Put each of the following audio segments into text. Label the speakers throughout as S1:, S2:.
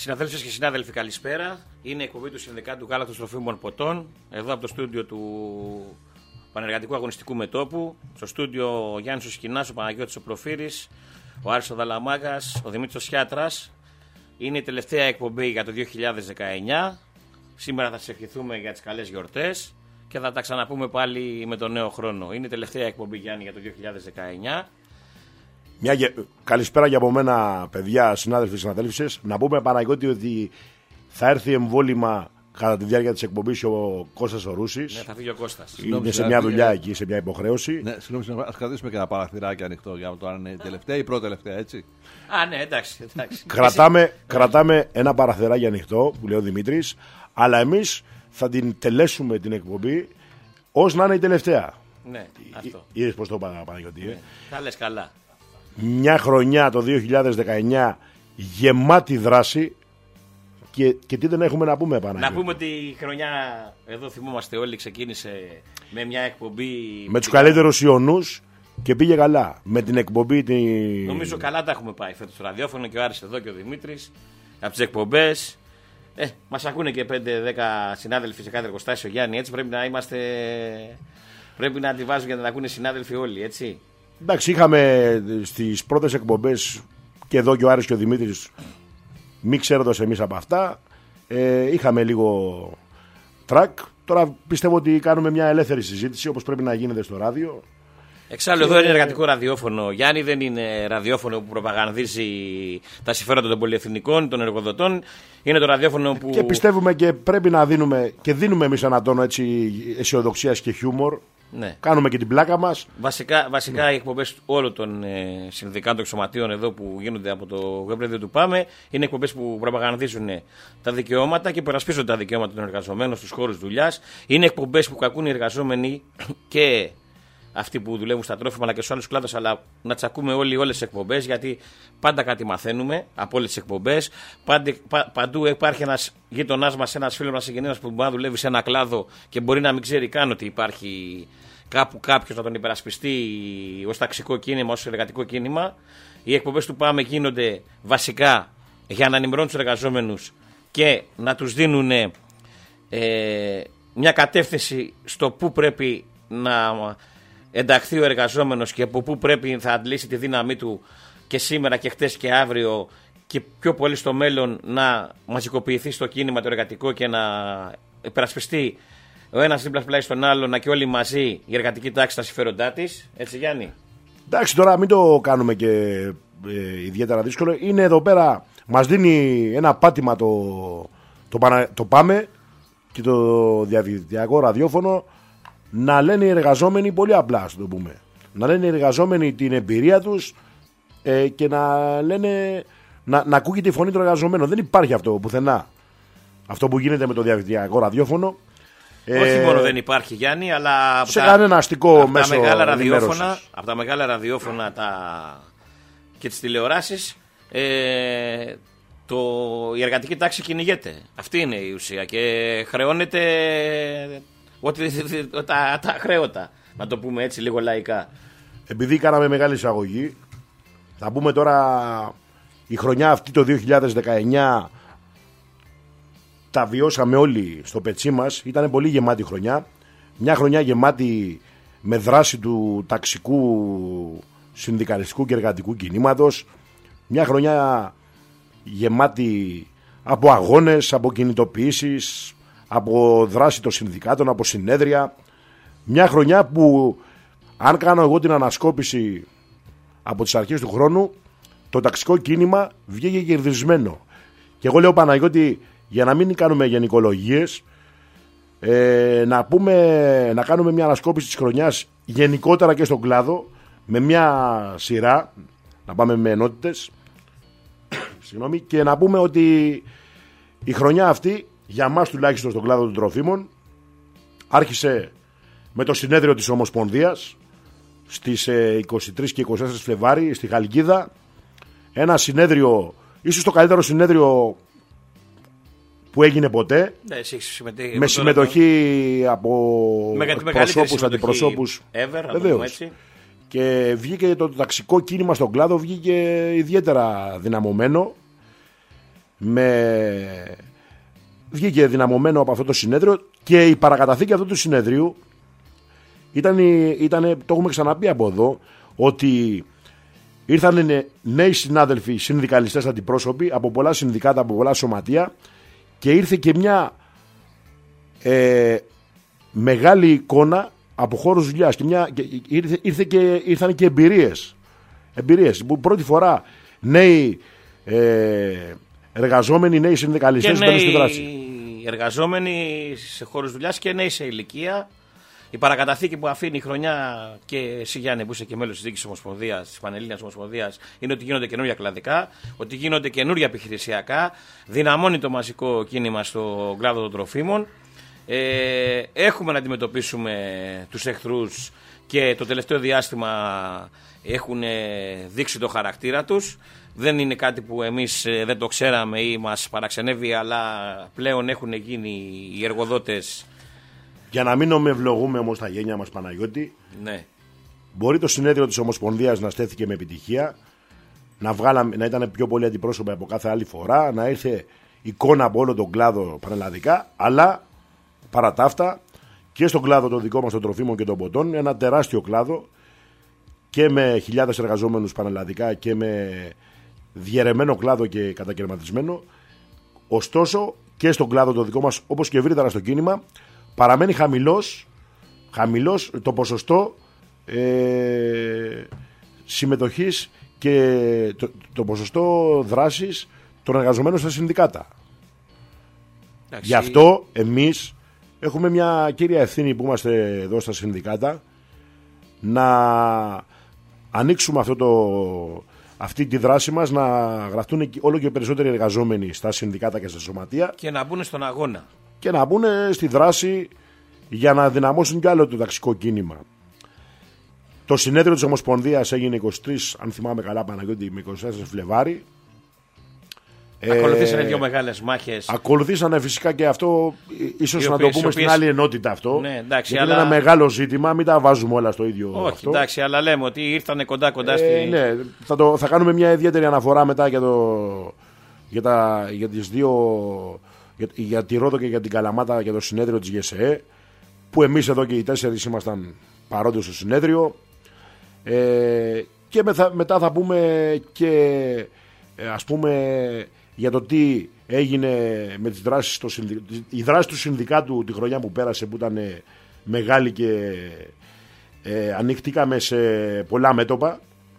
S1: Συναδέλφες και συνάδελφοι, καλησπέρα. Είναι η εκπομπή του Συνδικάτου Γάλακτος Τροφίμων Ποτών, εδώ από το στούντιο του Πανεργατικού Αγωνιστικού Μετώπου. Στο στούντιο ο Γιάννης ο Σκινάς, ο Παναγιώτης ο Προφύρης, ο Άρης ο Δαλαμάγας, ο Δημήτρης ο Σιάτρας. Είναι η τελευταία εκπομπή για το 2019. Σήμερα θα σας ευχηθούμε για τις καλές γιορτές και θα τα ξαναπούμε πάλι με τον νέο χρόνο. Είναι η τελευταία εκπομπή, Γιάννη, για το 2019.
S2: Καλησπέρα για από μένα, παιδιά, συνάδελφοι και συναδέλφισες. Να πούμε, Παναγιώτη, ότι θα έρθει εμβόλυμα κατά τη διάρκεια της εκπομπής ο Κώστας ο Ρούσης.
S1: Ναι, θα φύγει ο Κώστας.
S2: Είναι σε μια δουλειά εκεί, σε μια υποχρέωση.
S3: Ναι, συγγνώμη, ας κρατήσουμε και ένα παραθυράκι ανοιχτό για το αν είναι η τελευταία ή πρώτη τελευταία, έτσι.
S1: Α, ναι, εντάξει.
S2: Κρατάμε ένα παραθυράκι ανοιχτό, που λέει ο Δημήτρης, αλλά εμείς θα την τελέσουμε την εκπομπή ως να είναι η τελευταία.
S1: Ναι, αυτό.
S2: Είδες πώς το είπα, Παναγιώτη.
S1: Ναι. Τα λες καλά.
S2: Μια χρονιά το 2019 γεμάτη δράση και τι δεν έχουμε να πούμε, Παναγιώτη.
S1: Να πούμε ότι η χρονιά, εδώ θυμόμαστε όλοι, ξεκίνησε με μια εκπομπή
S2: με τους καλύτερους Ιωνούς και πήγε καλά. Με την εκπομπή
S1: νομίζω καλά τα έχουμε πάει φέτος στο ραδιόφωνο, και ο Άρης εδώ και ο Δημήτρης από τις εκπομπές. Μας ακούνε και 5-10 συνάδελφοι σε κάθε εργοστάσιο, Γιάννη, έτσι πρέπει να τη βάζουν για να τα ακούνε οι συνάδελφοι όλοι, έτσι.
S2: Εντάξει, είχαμε στις πρώτες εκπομπές και εδώ και ο Άρης και ο Δημήτρης, μη ξέροντας εμείς από αυτά, είχαμε λίγο τρακ. Τώρα πιστεύω ότι κάνουμε μια ελεύθερη συζήτηση, όπως πρέπει να γίνεται στο ράδιο.
S1: Εξάλλου εδώ είναι εργατικό ραδιόφωνο, Γιάννη, δεν είναι ραδιόφωνο που προπαγανδίζει τα συμφέροντα των πολυεθνικών, των εργοδοτών. Είναι το ραδιόφωνο που...
S2: Και πιστεύουμε και πρέπει να δίνουμε, και δίνουμε εμείς ένα τόνο αισιοδοξίας και χιούμορ.
S1: Ναι.
S2: Κάνουμε και την πλάκα μας.
S1: Βασικά οι εκπομπές όλων των συνδικάτων και σωματείων εδώ που γίνονται από το web radio του ΠΑΜΕ είναι εκπομπές που προπαγανδίζουν τα δικαιώματα και περασπίζονται τα δικαιώματα των εργαζομένων στους χώρους δουλειάς. Είναι εκπομπές που κακούν οι εργαζόμενοι και αυτοί που δουλεύουν στα τρόφιμα αλλά και στους άλλους κλάδους, αλλά να τσακούμε όλοι όλες τις εκπομπές, γιατί πάντα κάτι μαθαίνουμε από όλες τις εκπομπές. Παντού υπάρχει ένας γείτονάς μας, ένας φίλος μας συγγενής που μπορεί να δουλεύει σε ένα κλάδο και μπορεί να μην ξέρει καν ότι υπάρχει κάπου κάποιος να τον υπερασπιστεί ως ταξικό κίνημα, ως εργατικό κίνημα. Οι εκπομπές του ΠΑΜΕ γίνονται βασικά για να ενημερώνουν τους εργαζόμενους και να τους δίνουν μια κατεύθυνση στο πού πρέπει να ενταχθεί ο εργαζόμενος και από πού πρέπει θα αντλήσει τη δύναμή του και σήμερα και χτες και αύριο και πιο πολύ στο μέλλον να μαζικοποιηθεί στο κίνημα το εργατικό και να υπερασπιστεί ο ένας δίπλα πλάι στον άλλον, και όλοι μαζί η εργατική τάξη τα συμφέροντά της. Έτσι, Γιάννη.
S2: Εντάξει, τώρα μην το κάνουμε και ιδιαίτερα δύσκολο. Είναι εδώ πέρα, μας δίνει ένα πάτημα το ΠΑΜΕ και το διαδικτυακό ραδιόφωνο, να λένε οι εργαζόμενοι πολύ απλά, ας το πούμε. Να λένε οι εργαζόμενοι την εμπειρία τους και να λένε, να ακούγεται η φωνή των εργαζομένων. Δεν υπάρχει αυτό πουθενά. Αυτό που γίνεται με το διαδικτυακό ραδιόφωνο.
S1: Όχι μόνο δεν υπάρχει, Γιάννη, αλλά
S2: σε κανένα αστικό μέσο ενημέρωσης.
S1: Από τα μεγάλα ραδιόφωνα και τις τηλεοράσεις η εργατική τάξη κυνηγέται. Αυτή είναι η ουσία και χρεώνεται τα χρέωτα, να το πούμε έτσι λίγο λαϊκά. Επειδή
S2: κάναμε μεγάλη εισαγωγή, θα πούμε τώρα η χρονιά αυτή το 2019 τα βιώσαμε όλοι στο πετσί μας. Ήταν πολύ γεμάτη χρονιά. Μια χρονιά γεμάτη με δράση του ταξικού, συνδικαλιστικού και εργατικού κινήματος. Μια χρονιά γεμάτη από αγώνες, από κινητοποιήσεις, από δράση των συνδικάτων, από συνέδρια. Μια χρονιά που, αν κάνω εγώ την ανασκόπηση από τις αρχές του χρόνου, το ταξικό κίνημα βγήκε κερδισμένο. Και εγώ λέω, Παναγιώτη, για να μην κάνουμε γενικολογίες, να κάνουμε μια ανασκόπηση της χρονιάς γενικότερα και στον κλάδο, με μια σειρά, να πάμε με ενότητες, και να πούμε ότι η χρονιά αυτή, για μας τουλάχιστον στον κλάδο των τροφίμων, άρχισε με το συνέδριο της Ομοσπονδίας στις 23 και 24 Φλεβάρι στη Χαλκίδα. Ένα συνέδριο, ίσως το καλύτερο συνέδριο που έγινε ποτέ, με συμμετοχή από προσώπους, αντιπροσώπους, βεβαίως. Και βγήκε το ταξικό κίνημα στον κλάδο, βγήκε ιδιαίτερα δυναμωμένο, βγήκε δυναμωμένο από αυτό το συνέδριο και η παρακαταθήκη αυτού του συνεδρίου ήταν, το έχουμε ξαναπεί από εδώ, ότι ήρθαν νέοι συνάδελφοι, συνδικαλιστές αντιπρόσωποι από πολλά συνδικάτα, από πολλά σωματεία, και ήρθε και μια μεγάλη εικόνα από χώρους δουλειάς και ήρθαν και εμπειρίες που πρώτη φορά νέοι εργαζόμενοι, νέοι συνδικαλιστές μπαίνουν στη δράση.
S1: Εργαζόμενοι σε χώρους δουλειάς και νέοι σε ηλικία. Η παρακαταθήκη που αφήνει η χρονιά, και εσύ Γιάννη που είσαι και μέλος της Διοίκησης Ομοσπονδίας, της Πανελλήνιας Ομοσπονδίας, είναι ότι γίνονται καινούργια κλαδικά, ότι γίνονται καινούργια επιχειρησιακά, δυναμώνει το μαζικό κίνημα στον κλάδο των τροφίμων. Έχουμε να αντιμετωπίσουμε τους εχθρούς και το τελευταίο διάστημα έχουν δείξει το χαρακτήρα τους. Δεν είναι κάτι που εμείς δεν το ξέραμε ή μας παραξενεύει, αλλά πλέον έχουν γίνει οι εργοδότες.
S2: Για να μην νομευλογούμε όμως τα γένια μας, Παναγιώτη,
S1: Ναι.
S2: μπορεί το συνέδριο της Ομοσπονδίας να στέθηκε με επιτυχία, να ήταν πιο πολλοί αντιπρόσωποι από κάθε άλλη φορά, να ήρθε εικόνα από όλο τον κλάδο πανελλαδικά, αλλά παρά τα αυτά και στον κλάδο το δικό μας των τροφίμων και των ποτών, ένα τεράστιο κλάδο και με χιλιάδες εργαζόμενους πανελλαδικά και με διαιρεμένο κλάδο και κατακαιρματισμένο. Ωστόσο και στον κλάδο το δικό μας, όπως και ευρύτερα στο κίνημα, παραμένει χαμηλός το ποσοστό συμμετοχής και το ποσοστό δράσης των εργαζομένων στα συνδικάτα. Γι' αυτό εμείς έχουμε μια κύρια ευθύνη που είμαστε εδώ στα συνδικάτα, να ανοίξουμε αυτή τη δράση μας, να γραφτούν όλο και περισσότεροι εργαζόμενοι στα συνδικάτα και στα σωματεία
S1: Και να μπουν στον αγώνα.
S2: και να μπουν στη δράση για να δυναμώσουν κι άλλο το ταξικό κίνημα. Το συνέδριο της Ομοσπονδίας έγινε 23, αν θυμάμαι καλά, Παναγιώτη, με 24 Φλεβάρι.
S1: Ακολουθήσανε δύο μεγάλες μάχες.
S2: Ακολουθήσανε φυσικά και αυτό, ίσως να το πούμε στην άλλη ενότητα αυτό.
S1: Ναι, εντάξει,
S2: γιατί
S1: αλλά...
S2: είναι ένα μεγάλο ζήτημα, μην τα βάζουμε όλα στο ίδιο.
S1: Όχι,
S2: αυτό.
S1: εντάξει, αλλά λέμε ότι ήρθαν κοντά στη.
S2: Ναι, θα κάνουμε μια ιδιαίτερη αναφορά μετά για τις δύο, για τη Ρόδο και για την Καλαμάτα, για το συνέδριο της ΓΕΣΕΕ, που εμείς εδώ και οι 4 ήμασταν παρόντες στο συνέδριο. Και μετά θα πούμε και ας πούμε για το τι έγινε με τις δράσεις η δράση του συνδικάτου τη χρονιά που πέρασε, που ήταν μεγάλη και ανοίχτηκαμε σε πολλά μέτωπα,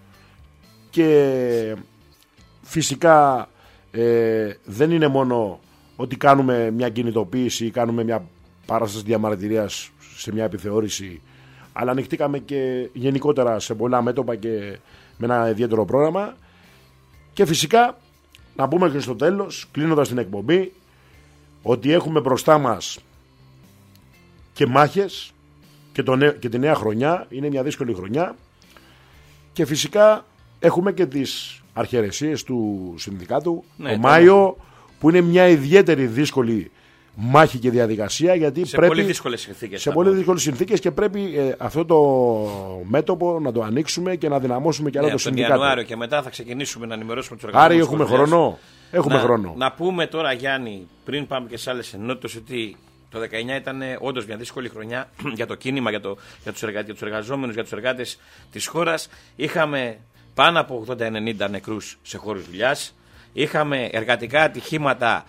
S2: και φυσικά δεν είναι μόνο ότι κάνουμε μια κινητοποίηση ή κάνουμε μια παράσταση διαμαρτυρίας σε μια επιθεώρηση, αλλά ανοίχτηκαμε και γενικότερα σε πολλά μέτωπα και με ένα ιδιαίτερο πρόγραμμα. Και φυσικά να πούμε και στο τέλος, κλείνοντας την εκπομπή, ότι έχουμε μπροστά μας και μάχες και τη νέα χρονιά. Είναι μια δύσκολη χρονιά και φυσικά έχουμε και τις αρχαιρεσίες του συνδικάτου, το Μάιο, που είναι μια ιδιαίτερη δύσκολη μάχη και διαδικασία, γιατί
S1: σε πολύ δύσκολες συνθήκες.
S2: Σε πολύ δύσκολες συνθήκες, και πρέπει αυτό το μέτωπο να το ανοίξουμε και να δυναμώσουμε και άλλο το συνδικάτο.
S1: Τον Ιανουάριο και μετά θα ξεκινήσουμε να ενημερώσουμε τους εργαζόμενους.
S2: Άρα έχουμε χρόνο. Έχουμε χρόνο.
S1: Να πούμε τώρα, Γιάννη, πριν πάμε και σε άλλες ενότητες, ότι το 19 ήταν όντως μια δύσκολη χρονιά για το κίνημα, για τους εργαζόμενους, για τους εργάτες της χώρας. Είχαμε πάνω από 80-90 νεκρούς σε χώρους δουλειάς. Είχαμε εργατικά ατυχήματα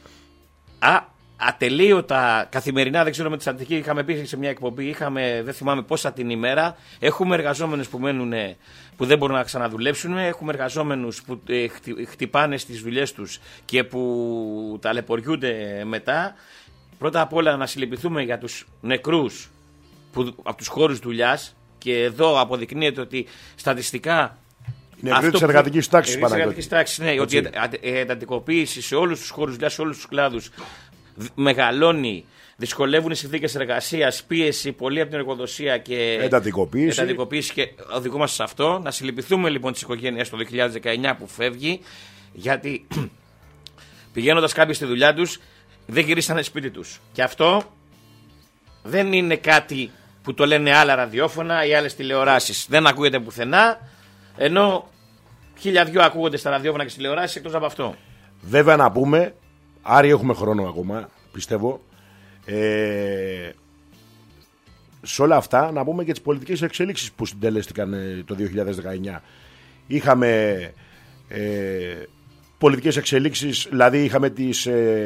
S1: ατελείωτα καθημερινά. Δεν ξέρω, με τη στατιστική είχαμε πει σε μια εκπομπή, είχαμε δεν θυμάμαι πόσα την ημέρα. Έχουμε εργαζόμενους που μένουν, που δεν μπορούν να ξαναδουλέψουν. Έχουμε εργαζόμενους που χτυπάνε στις δουλειές τους και που ταλαιπωριούνται μετά. Πρώτα απ' όλα να συλληπιθούμε για τους νεκρούς από τους χώρους δουλειάς, και εδώ αποδεικνύεται ότι στατιστικά
S2: νεκροί της εργατικής τάξης,
S1: ναι, ότι η εντατικοποίηση σε όλους τους χώρους δουλειάς, σε όλους τους κλάδους μεγαλώνει, δυσκολεύουν οι συνθήκες εργασίας, πίεση πολύ από την εργοδοσία και εντατικοποίηση, και οδηγούμαστε σε αυτό. Να συλληπιθούμε λοιπόν τις οικογένειες το 2019 που φεύγει, γιατί πηγαίνοντας κάποιοι στη δουλειά τους δεν γυρίσανε σπίτι τους. Και αυτό δεν είναι κάτι που το λένε άλλα ραδιόφωνα ή άλλες τηλεοράσεις. Δεν ακούγεται πουθενά, ενώ 1002 ακούγονται στα ραδιόφωνα και στις τηλεοράσεις εκτός από αυτό.
S2: Βέβαια να πούμε, Άρη έχουμε χρόνο ακόμα, πιστεύω, σε όλα αυτά να πούμε και τις πολιτικές εξελίξεις που συντελέστηκαν το 2019. Είχαμε πολιτικές εξελίξεις, δηλαδή είχαμε τις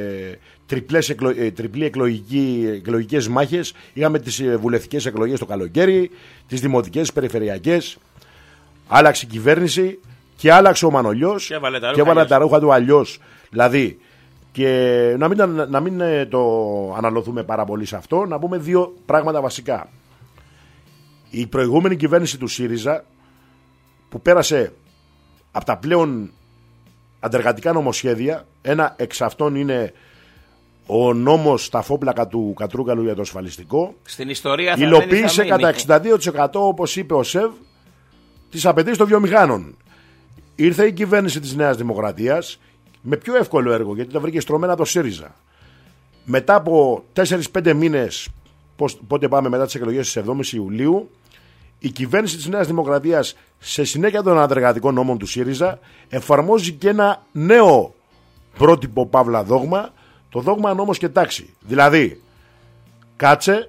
S2: εκλογικές μάχες, είχαμε τις βουλευτικές εκλογές το καλοκαίρι, τις δημοτικές, περιφερειακές, άλλαξε η κυβέρνηση και άλλαξε ο Μανολιός και έβαλε τα ρούχα του αλλιώς. Δηλαδή, και να μην το αναλωθούμε πάρα πολύ σε αυτό, να πούμε δύο πράγματα βασικά. Η προηγούμενη κυβέρνηση του ΣΥΡΙΖΑ, που πέρασε από τα πλέον αντεργατικά νομοσχέδια, ένα εξ αυτών είναι ο νόμος στα φόπλακα του Κατρούγκαλου για το ασφαλιστικό,
S1: στην ιστορία θα
S2: υλοποίησε κατά 62%, όπως είπε ο ΣΕΒ, τις απαιτήσεις των βιομηχάνων. Ήρθε η κυβέρνηση της Νέας Δημοκρατίας με πιο εύκολο έργο, γιατί τα βρήκε στρωμένα το ΣΥΡΙΖΑ. Μετά από 4-5 μήνες, πότε πάμε μετά τις εκλογές της 7ης Ιουλίου, η κυβέρνηση της Νέας Δημοκρατίας, σε συνέχεια των αντεργατικών νόμων του ΣΥΡΙΖΑ, εφαρμόζει και ένα νέο πρότυπο παύλα δόγμα, το δόγμα νόμος και τάξη. Δηλαδή, κάτσε,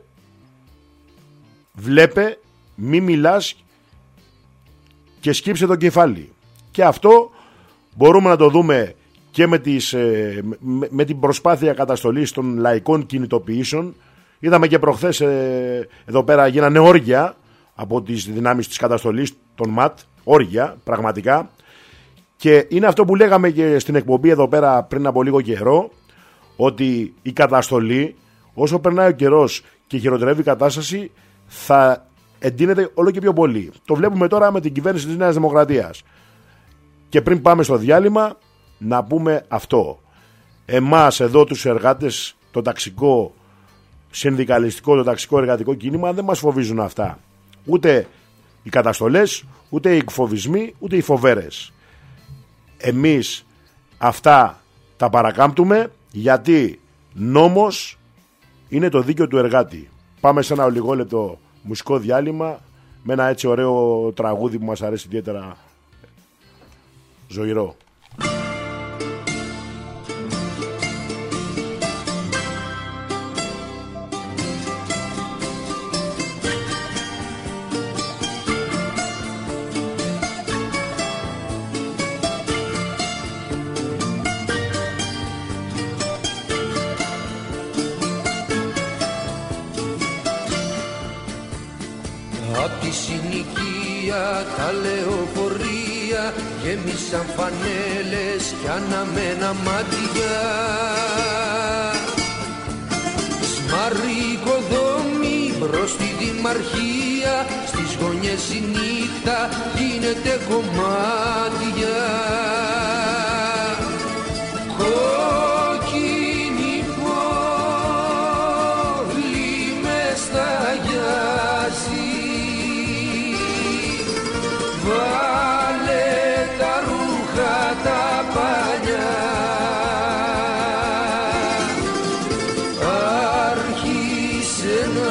S2: βλέπε, μη μιλάς και σκύψε το κεφάλι. Και αυτό μπορούμε να το δούμε και με την προσπάθεια καταστολής των λαϊκών κινητοποιήσεων. Είδαμε και προχθές εδώ πέρα γίνανε όργια από τις δυνάμεις της καταστολής των ΜΑΤ, όργια πραγματικά, και είναι αυτό που λέγαμε και στην εκπομπή εδώ πέρα πριν από λίγο καιρό, ότι η καταστολή, όσο περνάει ο καιρός και χειροτερεύει η κατάσταση, θα εντείνεται όλο και πιο πολύ. Το βλέπουμε τώρα με την κυβέρνηση της Νέας Δημοκρατίας. Και πριν πάμε στο διάλειμμα, να πούμε αυτό. Εμάς εδώ τους εργάτες, το ταξικό συνδικαλιστικό, το ταξικό εργατικό κίνημα, δεν μας φοβίζουν αυτά. Ούτε οι καταστολές, ούτε οι εκφοβισμοί, ούτε οι φοβέρες. Εμείς αυτά τα παρακάμπτουμε, γιατί νόμος είναι το δίκαιο του εργάτη. Πάμε σε ένα ολιγόλεπτο μουσικό διάλειμμα με ένα έτσι ωραίο τραγούδι που μας αρέσει ιδιαίτερα, ζωηρό.
S4: Απ' τη συνοικία τα λεωφορεία γέμισαν φανέλες κι αναμένα μάτια. Σμαρρικοδόμοι μπρος στη δημαρχία, στις γωνιές η νύχτα γίνεται κομμάτια. Κόκκινη πόλη μες σταγιάζει, βάλε τα ρούχα τα παλιά, άρχισε να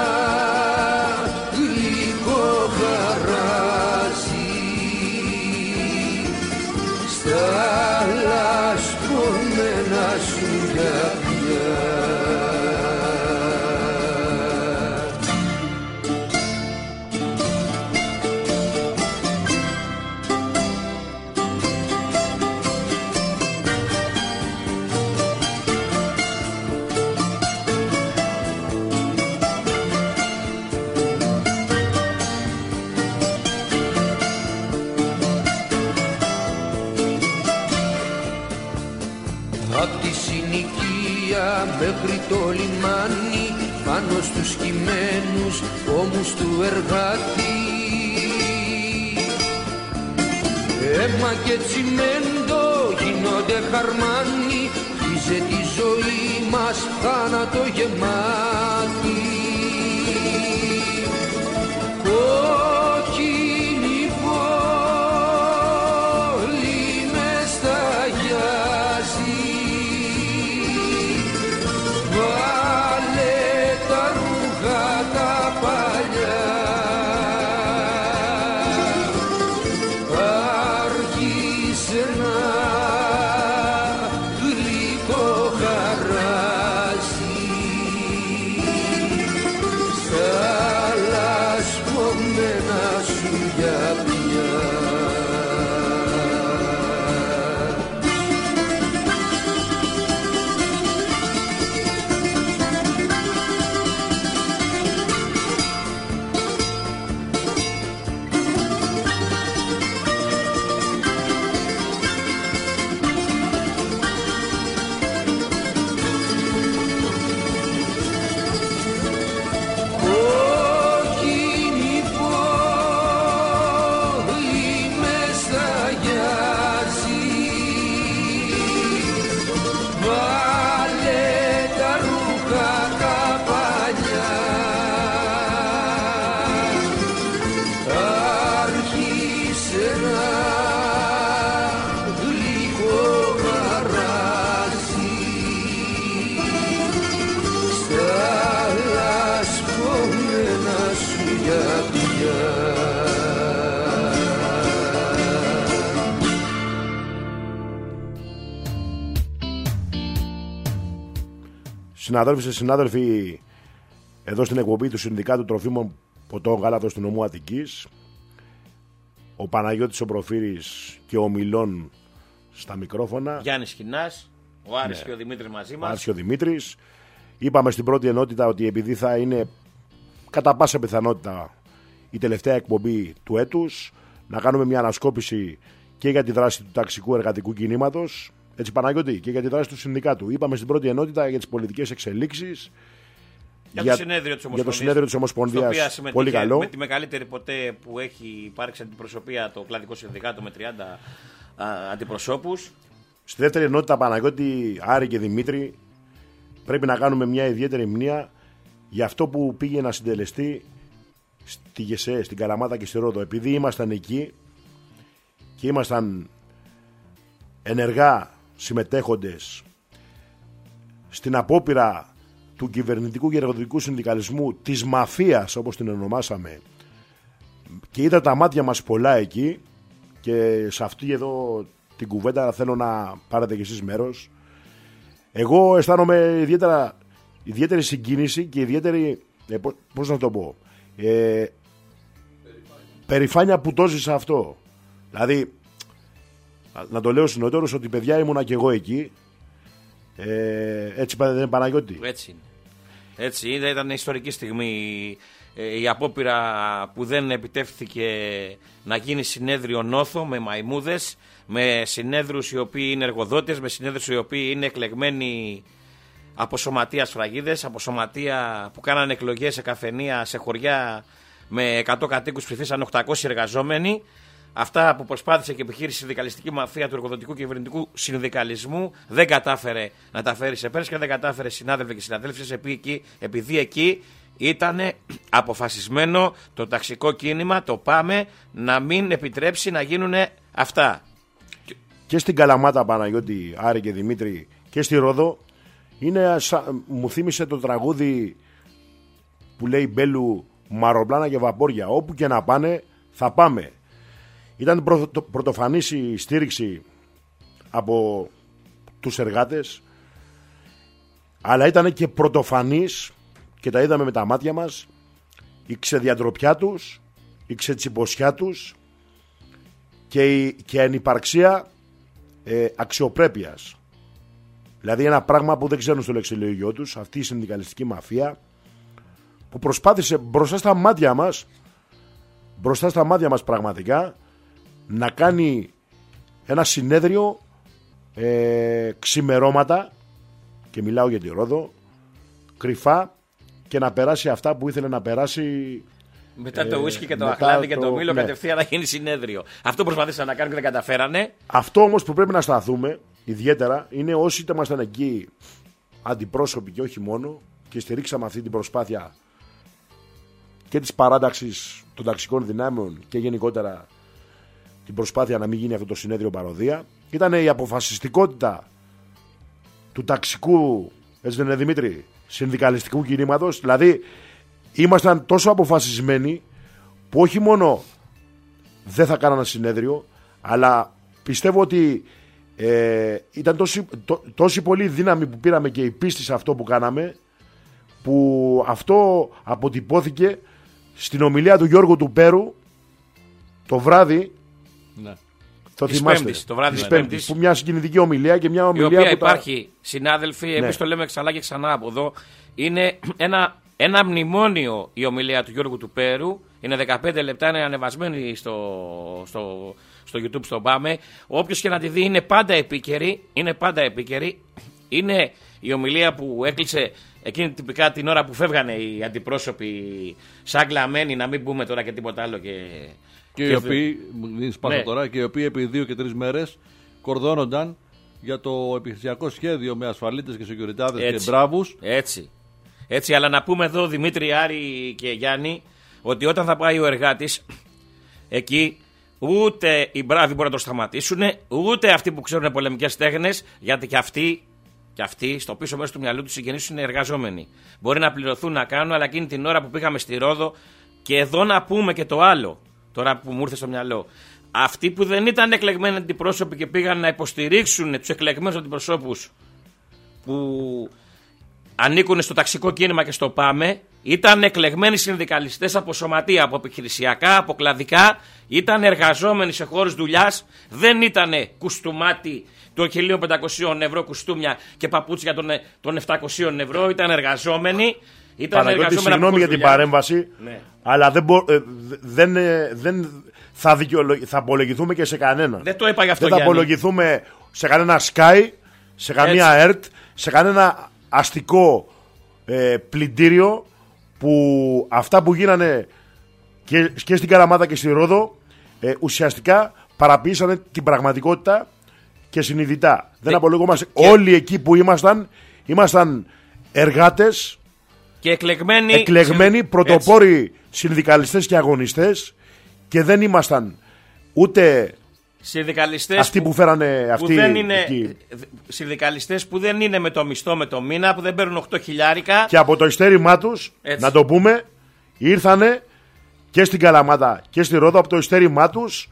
S4: γλυκοχαράζει στα λασπωμένα σου καρδιά. Απ' τη συνοικία μέχρι το λιμάνι, πάνω στους κειμένους ώμους του εργάτη, αίμα και τσιμέντο γίνονται χαρμάνι, χτίζε τη ζωή μας θάνατο γεμάτη. Κόκκινη πόλη μες σταγιάζει, βάλε τα ρούχα τα παλιά, άρχισε να
S2: συνάδελφοι, εδώ στην εκπομπή του Συνδικάτου Τροφίμων Ποτών Γάλατος του νομού Αττικής, ο Παναγιώτης ο Προφύρης και ο Μιλών στα μικρόφωνα.
S1: Γιάννης Χινάς, ο Άρης και ο Δημήτρης μαζί μας.
S2: Ο Άρης και ο Δημήτρης. Είπαμε στην πρώτη ενότητα ότι επειδή θα είναι κατά πάσα πιθανότητα η τελευταία εκπομπή του έτους, να κάνουμε μια ανασκόπηση και για τη δράση του ταξικού εργατικού κινήματος, έτσι Παναγιώτη, και για τη δράση του συνδικάτου. Είπαμε στην πρώτη ενότητα για τις πολιτικές εξελίξεις.
S1: Για το συνέδριο της
S2: Ομοσπονδίας. Πολύ καλό.
S1: Με τη μεγαλύτερη ποτέ που έχει υπάρξει αντιπροσωπεία το κλαδικό συνδικάτο με 30 αντιπροσώπους. Στη
S2: δεύτερη ενότητα, Παναγιώτη, Άρη και Δημήτρη, πρέπει να κάνουμε μια ιδιαίτερη μνήα για αυτό που πήγε να συντελεστεί στη ΓΕΣΕ, στην Καλαμάτα και στη Ρόδο. Επειδή ήμασταν εκεί και ήμασταν ενεργά συμμετέχοντες στην απόπειρα του κυβερνητικού και εργοδοτικού συνδικαλισμού, της μαφίας όπως την ονομάσαμε, και είδα τα μάτια μας πολλά εκεί, και σε αυτή εδώ την κουβέντα θέλω να πάρετε κι εσείς μέρος. Εγώ αισθάνομαι ιδιαίτερη συγκίνηση και ιδιαίτερη, πώς να το πω, περηφάνεια που το ζήσα αυτό. Δηλαδή, να το λέω συνότερος ότι παιδιά ήμουνα και εγώ εκεί. Έτσι δεν είναι, Παναγιώτη?
S1: Έτσι είναι. Έτσι ήταν ιστορική στιγμή η απόπειρα που δεν επιτεύχθηκε να γίνει συνέδριο νόθο με μαϊμούδες, με συνέδρους οι οποίοι είναι εργοδότες, με συνέδρους οι οποίοι είναι εκλεγμένοι από σωματεία σφραγίδες, από σωματεία που κάνανε εκλογές σε καφενεία, σε χωριά με 100 κατοίκους, ψηφίσαν 800 εργαζόμενοι. Αυτά που προσπάθησε και επιχείρησε η συνδικαλιστική μαφία του εργοδοτικού και κυβερνητικού συνδικαλισμού δεν κατάφερε να τα φέρει σε πέρας και δεν κατάφερε, συνάδελφοι και συναδέλφοι, επειδή εκεί ήταν αποφασισμένο το ταξικό κίνημα, το ΠΑΜΕ, να μην επιτρέψει να γίνουν αυτά.
S2: Και στην Καλαμάτα, Παναγιώτη, Άρη και Δημήτρη, και στη Ρόδο, μου θύμισε το τραγούδι που λέει Μπέλου, μαροπλάνα και βαπόρια. Όπου και να πάνε θα πάμε. Ήταν πρωτοφανής η στήριξη από τους εργάτες, αλλά ήταν και πρωτοφανής, και τα είδαμε με τα μάτια μας, η ξεδιατροπιά τους, η ξετσιποσιά τους και η ανυπαρξία αξιοπρέπειας. Δηλαδή ένα πράγμα που δεν ξέρουν στο λεξιλόγιο τους, αυτή η συνδικαλιστική μαφία που προσπάθησε μπροστά στα μάτια μας πραγματικά να κάνει ένα συνέδριο ξημερώματα, και μιλάω για τη Ρόδο, κρυφά, και να περάσει αυτά που ήθελε να περάσει
S1: μετά το ουίσκι και το αχλάδι και το μήλο, κατευθείαν να γίνει συνέδριο. Αυτό προσπαθήσαν να κάνουν και δεν καταφέρανε.
S2: Αυτό όμως που πρέπει να σταθούμε ιδιαίτερα είναι όσοι ήμασταν εκεί αντιπρόσωποι και όχι μόνο, και στηρίξαμε αυτή την προσπάθεια και της παράταξης των ταξικών δυνάμεων και γενικότερα την προσπάθεια να μην γίνει αυτό το συνέδριο παροδία. Ήταν η αποφασιστικότητα του ταξικού, έτσι δεν είναι, Δημήτρη, συνδικαλιστικού κινήματος. Δηλαδή ήμασταν τόσο αποφασισμένοι που όχι μόνο δεν θα κάνανε συνέδριο, αλλά πιστεύω ότι ήταν τόση πολύ δύναμη που πήραμε και η πίστη σε αυτό που κάναμε, που αυτό αποτυπώθηκε στην ομιλία του Γιώργου του Πέρου το βράδυ.
S1: Ναι.
S2: Το θυμάστε,
S1: το βράδυ
S2: της Πέμπτης, που μια συγκινητική ομιλία και μια ομιλία
S1: η οποία
S2: που
S1: υπάρχει, συνάδελφοι, ναι, εμείς το λέμε ξανά και ξανά από εδώ, είναι ένα μνημόνιο η ομιλία του Γιώργου του Πέρου, είναι 15 λεπτά, είναι ανεβασμένη στο YouTube, στο ΠΑΜΕ. Όποιος και να τη δει είναι πάντα επίκαιρη, είναι η ομιλία που έκλεισε εκείνη τυπικά την ώρα που φεύγανε οι αντιπρόσωποι σαν κλαμμένοι, να μην πούμε τώρα και τίποτα άλλο.
S3: Και οι οποίοι, ναι, τώρα, και οι οποίοι επί 2 και 3 μέρες κορδώνονταν για το επιχειρησιακό σχέδιο με ασφαλίτες και σεκιουριτάδες και μπράβους.
S1: Έτσι, αλλά να πούμε εδώ, Δημήτρη, Άρη και Γιάννη, ότι όταν θα πάει ο εργάτης εκεί, ούτε οι μπράβοι μπορούν να το σταματήσουν, ούτε αυτοί που ξέρουν πολεμικές τέχνες, γιατί και αυτοί στο πίσω μέρος του μυαλού τους συγγενείς είναι εργαζόμενοι. Μπορεί να πληρωθούν να κάνουν, αλλά εκείνη την ώρα που πήγαμε στη Ρόδο, και εδώ να πούμε και το άλλο, τώρα που μου ήρθε στο μυαλό, αυτοί που δεν ήταν εκλεγμένοι αντιπρόσωποι και πήγαν να υποστηρίξουν τους εκλεγμένους αντιπροσώπους που ανήκουν στο ταξικό κίνημα και στο ΠΑΜΕ, ήταν εκλεγμένοι συνδικαλιστές από σωματεία, από επιχειρησιακά, από κλαδικά, ήταν εργαζόμενοι σε χώρους δουλειάς, δεν ήταν κουστούμάτι των 1.500 ευρώ κουστούμια και παπούτσια των 700 ευρώ, ήταν εργαζόμενοι.
S2: Παναγιώτη, συγγνώμη για την παρέμβαση, ναι. Αλλά δεν θα απολογηθούμε και σε κανέναν.
S1: Δεν το είπα γι' αυτό.
S2: Δεν θα απολογηθούμε σε κανένα Sky, σε καμία ΕΡΤ, σε κανένα αστικό πλυντήριο, που αυτά που γίνανε και στην Καλαμάτα και στη Ρόδο ουσιαστικά παραποιήσανε την πραγματικότητα και συνειδητά. Δεν απολογούμαστε. Όλοι εκεί που ήμασταν εργάτες
S1: και εκλεγμένοι
S2: πρωτοπόροι συνδικαλιστές και αγωνιστές, και δεν ήμασταν ούτε
S1: συνδικαλιστές
S2: αυτοί που φέρανε αυτοί.
S1: Συνδικαλιστές που δεν είναι με το μισθό, με το μήνα, που δεν παίρνουν 8 χιλιάρικα.
S2: Και από το ειστέρημά τους, να το πούμε, ήρθανε και στην Καλαμάτα και στη Ρόδο από το ειστέρημά τους,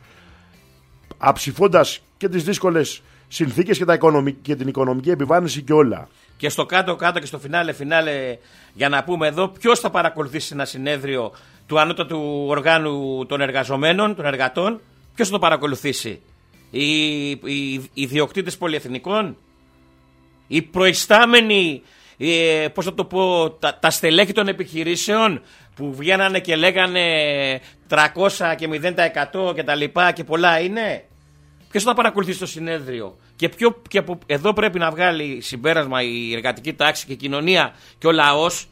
S2: αψηφώντας και τις δύσκολες συνθήκες και την οικονομική επιβάρυνση και όλα.
S1: Και στο κάτω-κάτω και στο φινάλε, για να πούμε εδώ, ποιος θα παρακολουθήσει ένα συνέδριο του ανώτατου οργάνου των εργαζομένων, των εργατών, ποιος θα το παρακολουθήσει? Οι ιδιοκτήτες πολυεθνικών, οι προϊστάμενοι, πώς θα το πω, τα στελέχη των επιχειρήσεων που βγαίνανε και λέγανε 300 και 0% και τα λοιπά και πολλά είναι? Ποιος θα παρακολουθήσει το συνέδριο? Και από εδώ πρέπει να βγάλει συμπέρασμα η εργατική τάξη και η κοινωνία και ο λαός,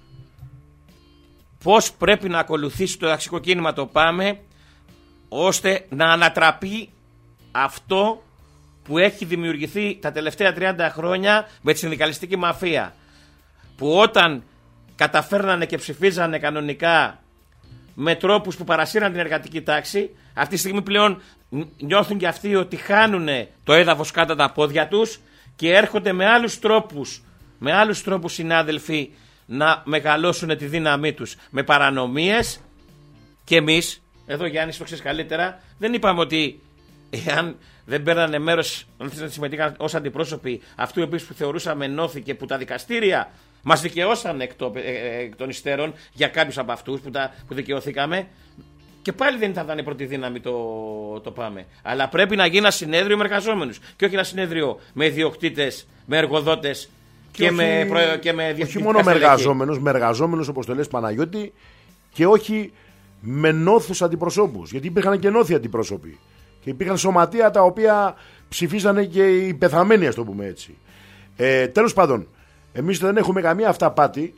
S1: πώς πρέπει να ακολουθήσει το ταξικό κίνημα, το ΠΑΜΕ, ώστε να ανατραπεί αυτό που έχει δημιουργηθεί τα τελευταία 30 χρόνια με τη συνδικαλιστική μαφία, που όταν καταφέρνανε και ψηφίζανε κανονικά με τρόπους που παρασύραν την εργατική τάξη, αυτή τη στιγμή πλέον νιώθουν και αυτοί ότι χάνουν το έδαφος κάτω τα πόδια τους και έρχονται με άλλους τρόπους συνάδελφοι να μεγαλώσουν τη δύναμή τους, με παρανομίες. Και εμείς, εδώ Γιάννη το ξέρεις καλύτερα, δεν είπαμε ότι εάν δεν παίρνανε μέρος, αν να συμμετείχαν ως αντιπρόσωποι αυτού που θεωρούσαμε ενώθηκε, που τα δικαστήρια μας δικαιώσαν εκ των υστέρων για κάποιους από αυτούς που δικαιωθήκαμε, και πάλι δεν θα ήταν πρώτη δύναμη το ΠΑΜΕ. Αλλά πρέπει να γίνει ένα συνέδριο με εργαζόμενους και όχι ένα συνέδριο με ιδιοκτήτες, με εργοδότες και με διευθυντικά.
S2: Όχι μόνο με εργαζόμενους όπως το λες, Παναγιώτη, και όχι με νόθους αντιπροσώπους. Γιατί υπήρχαν και νόθοι αντιπρόσωποι. Και υπήρχαν σωματεία τα οποία ψηφίζανε και οι πεθαμένοι, ας το πούμε έτσι. Τέλος πάντων, εμείς δεν έχουμε καμία αυταπάτη,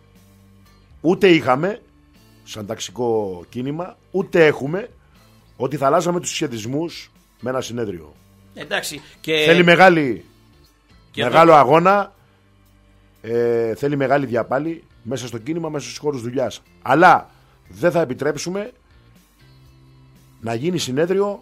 S2: ούτε είχαμε σαν ταξικό κίνημα, ούτε έχουμε, ότι θα αλλάζαμε τους συσχετισμούς με ένα συνέδριο.
S1: Εντάξει,
S2: θέλει μεγάλο αγώνα, θέλει μεγάλη διαπάλη μέσα στο κίνημα, μέσα στους χώρους δουλειάς. Αλλά δεν θα επιτρέψουμε να γίνει συνέδριο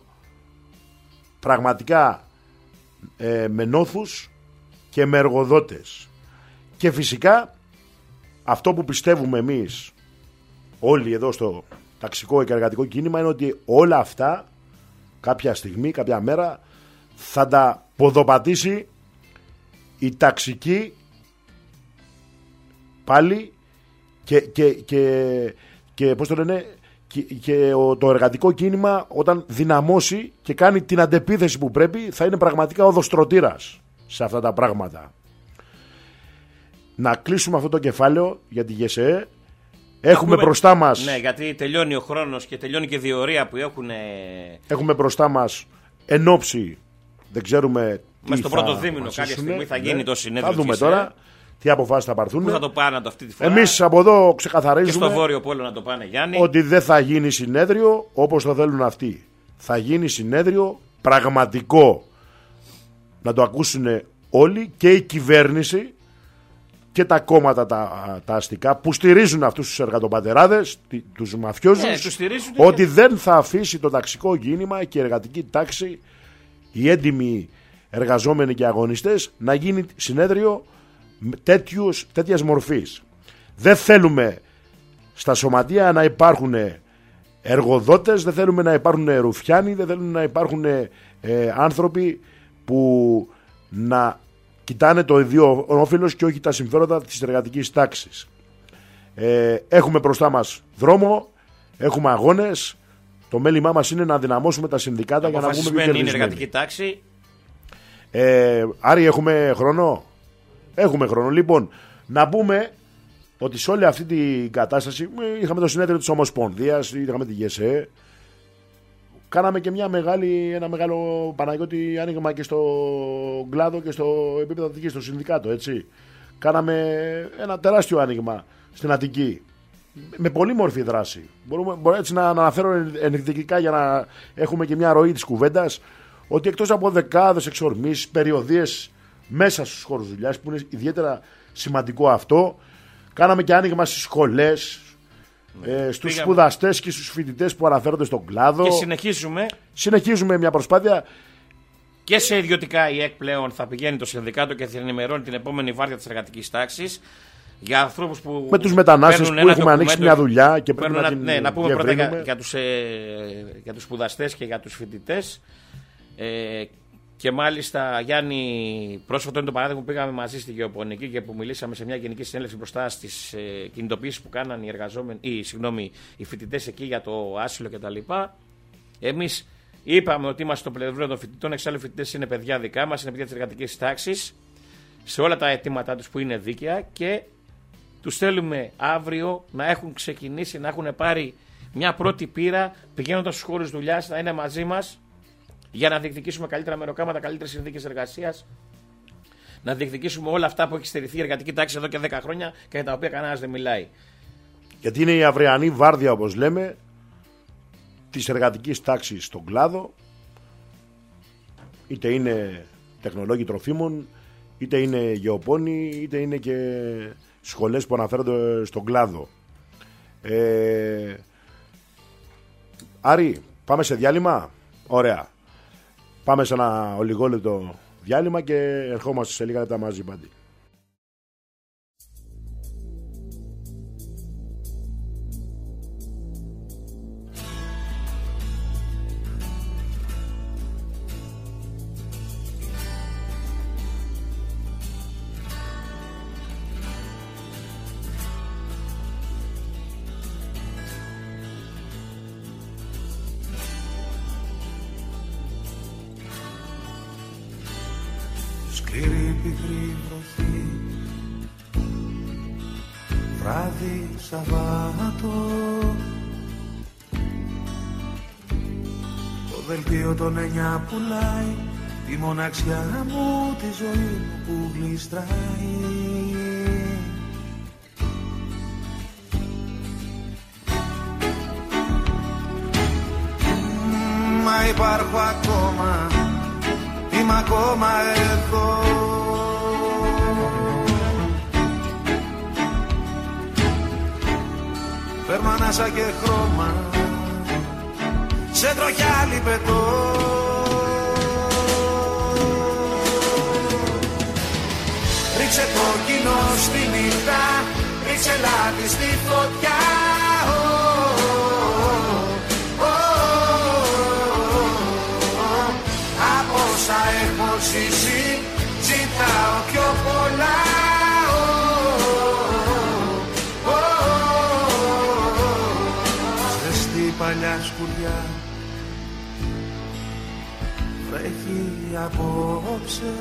S2: πραγματικά με νόθους και με εργοδότες. Και φυσικά αυτό που πιστεύουμε εμείς όλοι εδώ στο ταξικό και εργατικό κίνημα είναι ότι όλα αυτά κάποια στιγμή, κάποια μέρα θα τα ποδοπατήσει η ταξική πάλι και πώς το λένε, και το εργατικό κίνημα, όταν δυναμώσει και κάνει την αντεπίθεση που πρέπει, θα είναι πραγματικά οδοστρωτήρας σε αυτά τα πράγματα. Να κλείσουμε αυτό το κεφάλαιο για τη ΓΕΣΕΕ. Έχουμε μπροστά μας.
S1: Ναι, γιατί τελειώνει ο χρόνος και τελειώνει και η διορία που έχουν.
S2: Έχουμε μπροστά μας ενόψει. Δεν ξέρουμε.
S1: Μες στο πρώτο δίμηνο κάποια στιγμή θα γίνει το συνέδριο.
S2: Θα δούμε τώρα τι αποφάσεις θα πάρθουν.
S1: Πού θα το πάνε αυτή τη φορά.
S2: Εμείς από εδώ ξεκαθαρίζουμε.
S1: Και στο Βόρειο Πόλο να το πάνε, Γιάννη.
S2: Ότι δεν θα γίνει συνέδριο όπως το θέλουν αυτοί. Θα γίνει συνέδριο πραγματικό. Να το ακούσουν όλοι, και η κυβέρνηση και τα κόμματα τα αστικά που στηρίζουν αυτούς τους εργατοπατεράδες, τους μαφιόζους, ότι δεν θα αφήσει το ταξικό κίνημα και η εργατική τάξη, οι έντιμοι εργαζόμενοι και αγωνιστές, να γίνει συνέδριο τέτοιας μορφής. Δεν θέλουμε στα σωματεία να υπάρχουν εργοδότες, δεν θέλουμε να υπάρχουν ρουφιάνοι, δεν θέλουμε να υπάρχουν άνθρωποι που να κοιτάνε το ιδίο όφελος και όχι τα συμφέροντα της εργατικής τάξης. Έχουμε μπροστά μας δρόμο, έχουμε αγώνες. Το μέλημά μας είναι να δυναμώσουμε τα συνδικάτα για να βγούμε πιο κερδισμένοι.
S1: Είναι η εργατική τάξη.
S2: Άρη, έχουμε χρόνο. Έχουμε χρόνο. Λοιπόν, να πούμε ότι σε όλη αυτή την κατάσταση είχαμε το συνέδριο της Ομοσπονδίας, είχαμε τη ΓΕΣΕ. Κάναμε και ένα μεγάλο Παναγιώτη άνοιγμα και στο κλάδο και στο επίπεδο Αττικής, στο συνδικάτο, έτσι. Κάναμε ένα τεράστιο άνοιγμα στην Αττική. Με πολύ μορφή δράση. Μπορώ έτσι να αναφέρω ενδεικτικά για να έχουμε και μια ροή της κουβέντας, ότι εκτός από δεκάδες εξορμήσεις, περιοδίες μέσα στους χώρους δουλειάς, που είναι ιδιαίτερα σημαντικό αυτό, κάναμε και άνοιγμα στις σχολές, στους σπουδαστές και στους φοιτητές που αναφέρονται στον κλάδο.
S1: Και συνεχίζουμε
S2: μια προσπάθεια.
S1: Και σε ιδιωτικά η ΕΚ πλέον θα πηγαίνει το συνδικάτο και θα ενημερώνει την επόμενη βάρδια της εργατικής τάξης. Για ανθρώπους που
S2: με τους μετανάστες που έχουμε ανοίξει μια δουλειά και πρέπει να την
S1: να πούμε πρώτα για τους σπουδαστές και για τους φοιτητές. Και μάλιστα, Γιάννη, πρόσφατο είναι το παράδειγμα που πήγαμε μαζί στη Γεωπονική και που μιλήσαμε σε μια γενική συνέλευση μπροστά στις κινητοποιήσεις που κάναν οι φοιτητές εκεί για το άσυλο κτλ. Εμείς είπαμε ότι είμαστε στο πλευρό των φοιτητών, εξάλλου οι φοιτητές είναι παιδιά δικά μας, είναι παιδιά της εργατικής τάξης, σε όλα τα αιτήματά τους που είναι δίκαια, και τους θέλουμε αύριο να έχουν ξεκινήσει, να έχουν πάρει μια πρώτη πείρα πηγαίνοντας στους χώρους δουλειάς, να είναι μαζί μας για να διεκδικήσουμε καλύτερα μεροκάματα, καλύτερες συνθήκες εργασίας, να διεκδικήσουμε όλα αυτά που έχει στερηθεί η εργατική τάξη εδώ και 10 χρόνια και για τα οποία κανένας δεν μιλάει.
S2: Γιατί είναι η αυριανή βάρδια, όπως λέμε, της εργατικής τάξης στον κλάδο, είτε είναι τεχνολόγοι τροφίμων, είτε είναι γεωπόνοι, είτε είναι και σχολές που αναφέρονται στον κλάδο. Άρη, πάμε σε διάλειμμα. Ωραία. Πάμε σε ένα ολιγόλεπτο διάλειμμα και ερχόμαστε σε λίγα λεπτά μαζί παντή.
S5: Σκληρή πικρή βροχή, βράδυ Σαββάτο, το δελτίο των 9 πουλάει τη μοναξιά μου, τη ζωή μου που γλιστράει. Μα υπάρχω ακόμα, είμαι ακόμα εδώ. Παίρνω ανάσα και χρώμα, σε τροχιά λιπετό. Ρίξε κόκκινο στη νύχτα, ρίξε λάδι στη φωτιά. Από όσα έχω ζήσει, ζητάω πιο πολλά. Ζεστή παλιά σκουριά, βρέχει απόψε.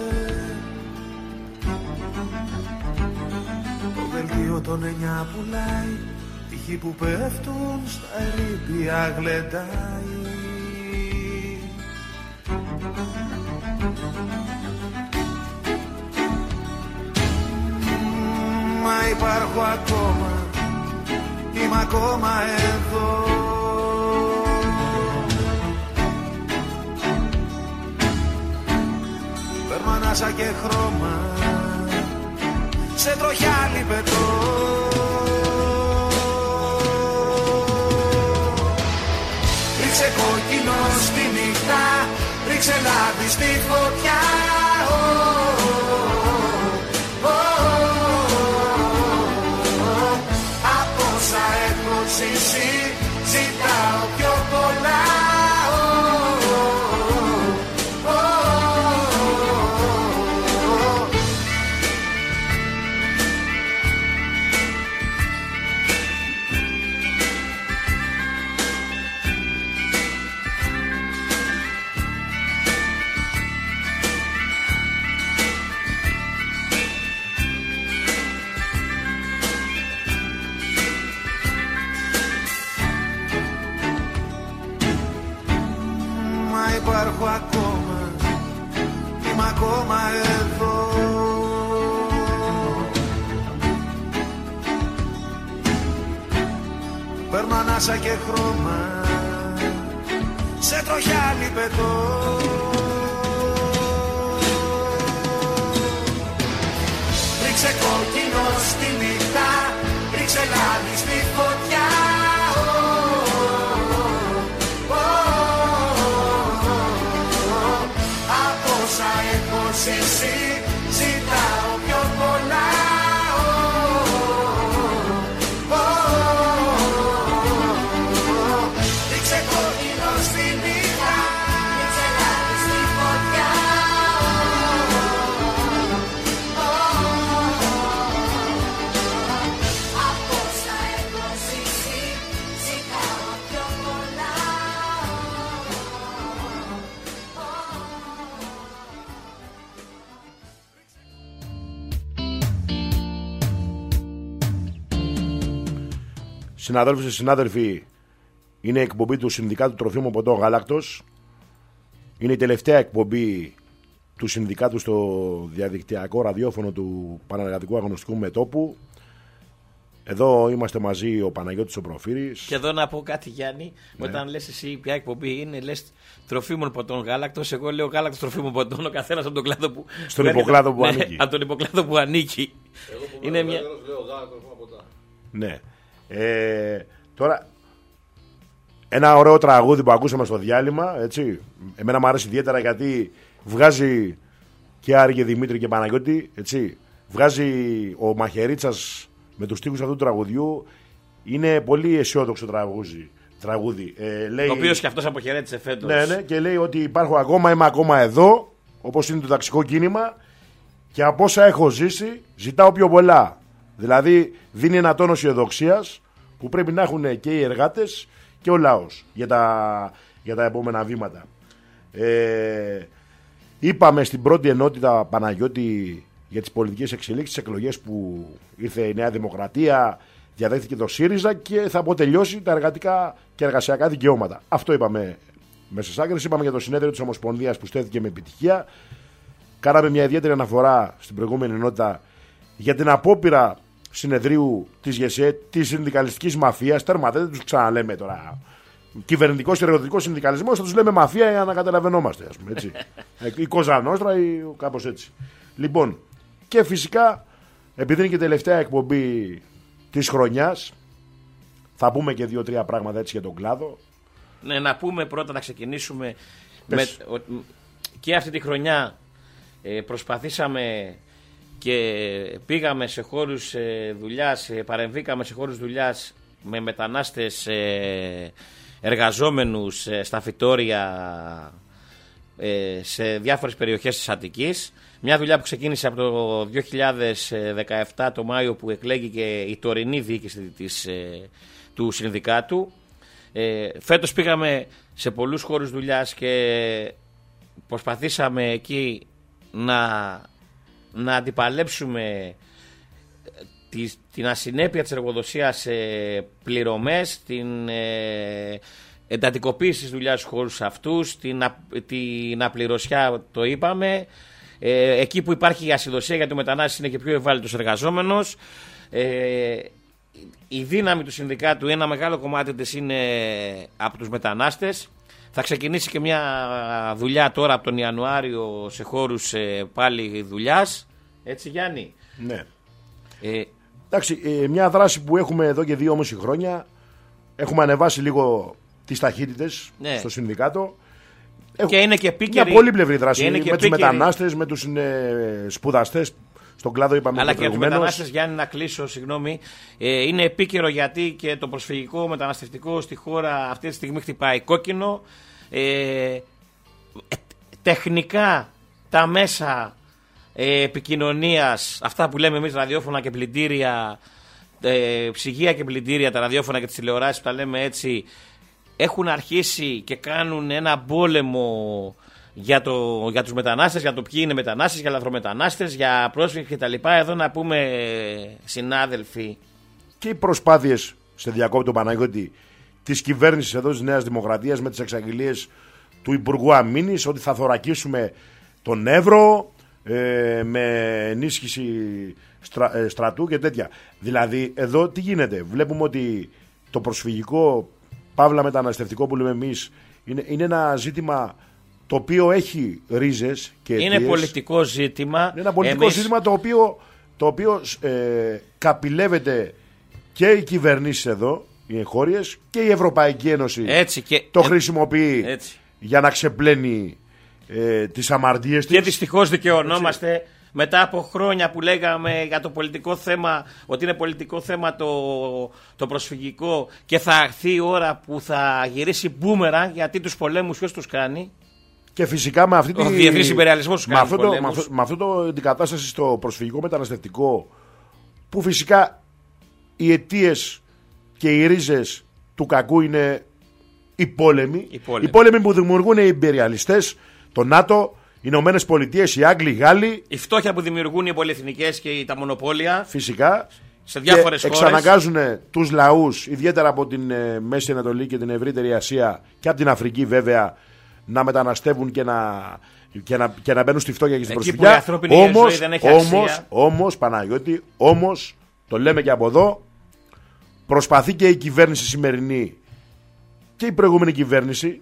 S5: Το δελτίο των 9 πουλάει, τυχοί που πέφτουν στα ερήπια γλεντάει. Μα υπάρχω ακόμα, είμαι ακόμα εδώ. Παίρνω ανάσα και χρώμα, σε τροχιά λιπετό. Ρίξε κόκκινο στη νύχτα, ρίξε λάδι στη φωτιά. Από όσα έχω ζήσει, ζητάω πιο πολλά. υπάρχω ακόμα, είμαι ακόμα εδώ. Παίρνω ανάσα και χρώμα, σε τροχιά λιπετό. Ρίξε κόκκινο στη νύχτα, ρίξε λάδι στη φωτιά. Από όσα έχω ζήσει, ζητάω πιο πολλά. Ρίξε κόκκινο στη νύχτα, ρίξε λάδι στη φωτιά. Από όσα έχω ζήσει, ζητάω πιο πολλά.
S2: Συναδέλφοι και συνάδελφοι, είναι η εκπομπή του Συνδικάτου Τροφίμων Ποτών Γάλακτος. Είναι η τελευταία εκπομπή του Συνδικάτου στο διαδικτυακό ραδιόφωνο του Πανεργατικού Αγωνιστικού Μετώπου. Εδώ είμαστε μαζί ο Παναγιώτης ο Προφύρης.
S1: Και εδώ να πω κάτι, Γιάννη. Ναι. Όταν λες εσύ ποια εκπομπή είναι, λες Τροφίμων Ποτών Γάλακτος. Εγώ λέω Γάλακτος Τροφίμων Ποτών. Ο καθένας από τον κλάδο που.
S2: Στον υποκλάδο που ανήκει.
S1: Από τον υποκλάδο που ανήκει.
S3: Εγώ που
S1: είναι μια.
S3: Λέω Γάλακτος Ποτά.
S2: Ναι. Τώρα, ένα ωραίο τραγούδι που ακούσαμε στο διάλειμμα, έτσι. Εμένα μου αρέσει ιδιαίτερα γιατί βγάζει και Άρη Δημήτρη και Παναγιώτη, έτσι. Βγάζει ο Μαχαιρίτσας με τους στίχους αυτού του τραγουδιού. Είναι πολύ αισιόδοξο τραγούδι. Λέει,
S1: το οποίο και αυτός αποχαιρέτησε φέτος.
S2: Ναι, και λέει ότι υπάρχω ακόμα, είμαι ακόμα εδώ, όπως είναι το ταξικό κίνημα, και από όσα έχω ζήσει ζητάω πιο πολλά. Δηλαδή δίνει ένα τόνο αισιοδοξίας που πρέπει να έχουν και οι εργάτες και ο λαός για τα επόμενα βήματα. Είπαμε στην πρώτη ενότητα, Παναγιώτη, για τις πολιτικές εξελίξεις, τις εκλογές που ήρθε η Νέα Δημοκρατία, διαδέχθηκε το ΣΥΡΙΖΑ και θα αποτελειώσει τα εργατικά και εργασιακά δικαιώματα. Αυτό είπαμε μέσα στις άκρες. Είπαμε για το συνέδριο της Ομοσπονδίας που στέθηκε με επιτυχία. Κάναμε μια ιδιαίτερη αναφορά στην προηγούμενη ενότητα για την απόπειρα συνεδρίου της ΓΕΣΕ, της συνδικαλιστικής μαφίας. Τέρμα, δεν τους ξαναλέμε τώρα κυβερνητικός και εργατικός συνδικαλισμός, θα τους λέμε μαφία για να καταλαβαίνόμαστε, ας πούμε, έτσι. Η Κόζα Νόστρα ή κάπως έτσι. Λοιπόν, και φυσικά, επειδή είναι και τελευταία εκπομπή της χρονιάς, θα πούμε και 2-3 πράγματα έτσι για τον κλάδο.
S1: Ναι, να πούμε πρώτα, να ξεκινήσουμε με, και αυτή τη χρονιά προσπαθήσαμε και πήγαμε σε χώρους δουλειάς, παρεμβήκαμε σε χώρους δουλειάς με μετανάστες εργαζόμενους στα φυτόρια σε διάφορες περιοχές της Αττικής. Μια δουλειά που ξεκίνησε από το 2017 το Μάιο, που εκλέγηκε η τωρινή διοίκηση του συνδικάτου. Φέτος πήγαμε σε πολλούς χώρους δουλειάς και προσπαθήσαμε εκεί να αντιπαλέψουμε την ασυνέπεια της εργοδοσίας σε πληρωμές, την εντατικοποίηση της δουλειάς στους χώρους αυτούς, την απληρωσιά, το είπαμε. Εκεί που υπάρχει η ασυδοσία, γιατί ο μετανάστης είναι και πιο ευάλωτος εργαζόμενος. Η δύναμη του συνδικάτου, ένα μεγάλο κομμάτι της είναι από τους μετανάστες. Θα ξεκινήσει και μια δουλειά τώρα από τον Ιανουάριο σε χώρους πάλι δουλειάς. Έτσι, Γιάννη.
S2: Ναι. Εντάξει, μια δράση που έχουμε εδώ και 2,5 χρόνια. Έχουμε ανεβάσει λίγο τις ταχύτητες, ναι, στο συνδικάτο.
S1: Και είναι και επίκαιρη.
S2: Μια πολύπλευρη δράση με τους μετανάστες, με τους σπουδαστές. Στον κλάδο είπαμε.
S1: Αλλά και για τους μετανάστες, Γιάννη, να κλείσω, συγγνώμη. Είναι επίκαιρο γιατί και το προσφυγικό μεταναστευτικό στη χώρα αυτή τη στιγμή χτυπάει κόκκινο. Τεχνικά τα μέσα επικοινωνίας, αυτά που λέμε εμείς ραδιόφωνα και πλυντήρια, ψυγεία και πλυντήρια, τα ραδιόφωνα και τις τηλεοράσεις που τα λέμε έτσι, έχουν αρχίσει και κάνουν ένα πόλεμο για τους μετανάστες, για το ποιοι είναι μετανάστες, για λαθρομετανάστες, για πρόσφυγες κτλ. Εδώ να πούμε, συνάδελφοι,
S2: και οι προσπάθειες, σε διακόπτω Παναγιώτη, της κυβέρνησης εδώ της Νέας Δημοκρατίας με τις εξαγγελίες του Υπουργού Αμήνης ότι θα θωρακίσουμε τον Εύρο με ενίσχυση στρατού και τέτοια. Δηλαδή εδώ τι γίνεται? Βλέπουμε ότι το προσφυγικό παύλα μεταναστευτικό που λέμε εμείς είναι ένα ζήτημα το οποίο έχει ρίζες και αιτίες.
S1: Είναι πολιτικό ζήτημα.
S2: Είναι ένα πολιτικό ζήτημα το οποίο καπηλεύεται και οι κυβερνήσεις εδώ, οι εγχώριες, και η Ευρωπαϊκή Ένωση το χρησιμοποιεί για να ξεπλένει τις αμαρτίες της.
S1: Και δυστυχώς δικαιωνόμαστε μετά από χρόνια που λέγαμε για το πολιτικό θέμα, ότι είναι πολιτικό θέμα το προσφυγικό, και θα έρθει η ώρα που θα γυρίσει μπούμεραν, γιατί τους πολέμους ποιος τους κάνει?
S2: Και φυσικά με αυτή
S1: ο διεθνής υπεριαλισμός
S2: με αυτό το αντικατάσταση στο προσφυγικό μεταναστευτικό, που φυσικά οι αιτίες και οι ρίζες του κακού είναι οι πόλεμοι. Οι πόλεμοι που δημιουργούν οι υπεριαλιστές, το ΝΑΤΟ, οι Ηνωμένες Πολιτείες, οι Άγγλοι, οι Γάλλοι.
S1: Η φτώχεια που δημιουργούν οι πολυεθνικές και τα μονοπόλια.
S2: Φυσικά.
S1: Σε διάφορες χώρες.
S2: Εξαναγκάζουν τους λαούς, ιδιαίτερα από την Μέση Ανατολή και την ευρύτερη Ασία και από την Αφρική βέβαια, να μεταναστεύουν και να μπαίνουν στη φτώχεια και στην προσφυγιά. Όμως, Παναγιώτη, το λέμε και από εδώ, προσπαθεί και η κυβέρνηση σημερινή και η προηγούμενη κυβέρνηση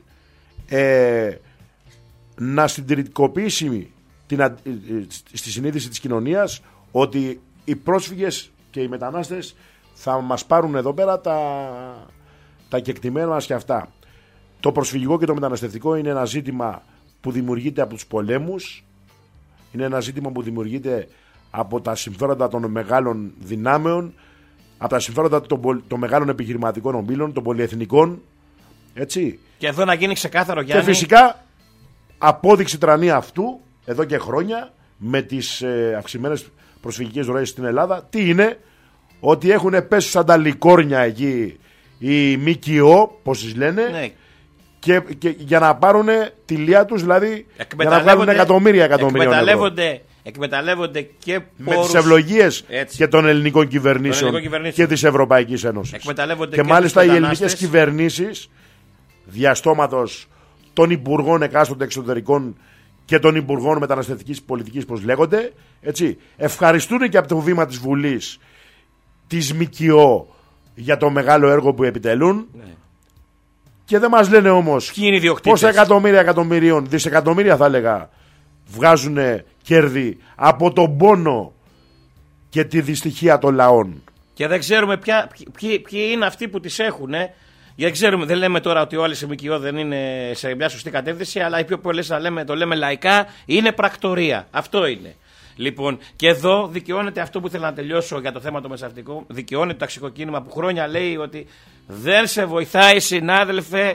S2: να συντηρητικοποιήσει στη συνείδηση της κοινωνίας ότι οι πρόσφυγες και οι μετανάστες θα μας πάρουν εδώ πέρα τα κεκτημένα μας και αυτά. Το προσφυγικό και το μεταναστευτικό είναι ένα ζήτημα που δημιουργείται από τους πολέμους, είναι ένα ζήτημα που δημιουργείται από τα συμφέροντα των μεγάλων δυνάμεων, από τα συμφέροντα των μεγάλων επιχειρηματικών ομίλων, των πολυεθνικών, έτσι.
S1: Και εδώ να γίνει ξεκάθαρο, Γιάννη.
S2: Και φυσικά απόδειξη τρανή αυτού εδώ και χρόνια με τις αυξημένες προσφυγικές ροές στην Ελλάδα, τι είναι? Ότι έχουν πέσει σαν τα λικόρνια εκεί οι ΜΚΟ, πώς τις λένε,
S1: ναι.
S2: και για να πάρουν τη λία τους, δηλαδή για να βγάλουν εκατομμύρια ευρώ.
S1: Εκμεταλλεύονται και
S2: με τις ευλογίες και των ελληνικών κυβερνήσεων και της Ευρωπαϊκής Ένωσης. Και μάλιστα οι ελληνικές κυβερνήσεις, διαστόματος των υπουργών εκάστοτε εξωτερικών και των υπουργών μεταναστευτικής πολιτικής, πώς λέγονται, έτσι, ευχαριστούν και από το βήμα της Βουλής της ΜΚΟ για το μεγάλο έργο που επιτελούν. Ναι. Και δεν μας λένε όμως πόσα εκατομμυρίων, δισεκατομμύρια θα έλεγα, βγάζουν κέρδη από τον πόνο και τη δυστυχία των λαών.
S1: Και δεν ξέρουμε ποιοι είναι αυτοί που τις έχουν. Δεν λέμε τώρα ότι όλες οι ΜΚΟ δεν είναι σε μια σωστή κατεύθυνση, αλλά οι πιο πολλές, το λέμε λαϊκά, είναι πρακτορία. Αυτό είναι. Λοιπόν, και εδώ δικαιώνεται αυτό που ήθελα να τελειώσω για το θέμα το μεταναστευτικό. Δικαιώνεται το ταξικό κίνημα που χρόνια λέει ότι δεν σε βοηθάει, συνάδελφε,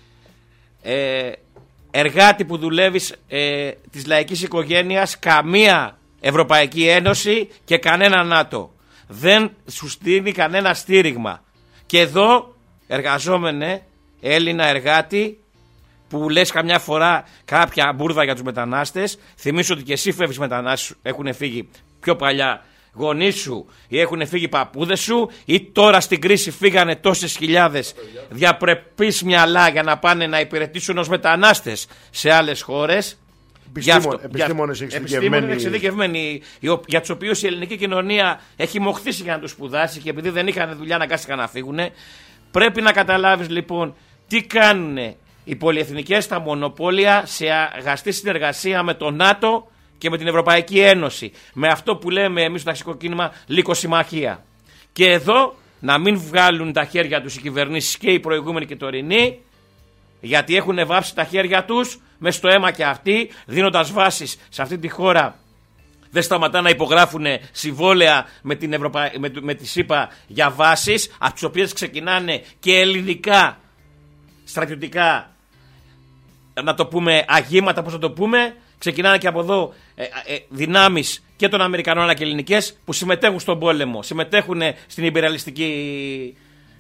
S1: εργάτη που δουλεύεις της λαϊκής οικογένειας, καμία Ευρωπαϊκή Ένωση και κανένα ΝΑΤΟ. Δεν σου στείλει κανένα στήριγμα. Και εδώ εργαζόμενε Έλληνα εργάτη που λες καμιά φορά κάποια μπουρδα για τους μετανάστες. Θυμίσω ότι και εσύ φεύγεις μετανάστες, έχουν φύγει πιο παλιά γονείς σου ή έχουν φύγει παππούδες σου, ή τώρα στην κρίση φύγανε τόσες χιλιάδες διαπρεπείς μυαλά για να πάνε να υπηρετήσουν ως μετανάστες σε άλλες χώρες.
S2: Επιστήμονες
S1: εξειδικευμένοι, για τους οποίους η ελληνική κοινωνία έχει μοχθήσει για να τους σπουδάσει, και επειδή δεν είχαν δουλειά να κάθηκαν να φύγουν. Πρέπει να καταλάβεις λοιπόν τι κάνουν οι πολυεθνικές, τα μονοπόλια, σε αγαστή συνεργασία με το ΝΑΤΟ και με την Ευρωπαϊκή Ένωση. Με αυτό που λέμε εμείς στο ταξικό κίνημα λυκοσυμμαχία. Και εδώ να μην βγάλουν τα χέρια τους οι κυβερνήσεις, και οι προηγούμενοι και οι τωρινοί, γιατί έχουν βάψει τα χέρια τους μες στο αίμα και αυτοί, δίνοντας βάσεις σε αυτή τη χώρα. Δεν σταματά να υπογράφουν συμβόλαια με τη ΣΥΠΑ για βάσεις, από τις οποίες ξεκινάνε και ελληνικά στρατιωτικά, να το πούμε, αγήματα, πώς να το πούμε. Ξεκινάνε και από εδώ δυνάμεις και των Αμερικανών αλλά και ελληνικές που συμμετέχουν στον πόλεμο, συμμετέχουν στην υπεραλιστική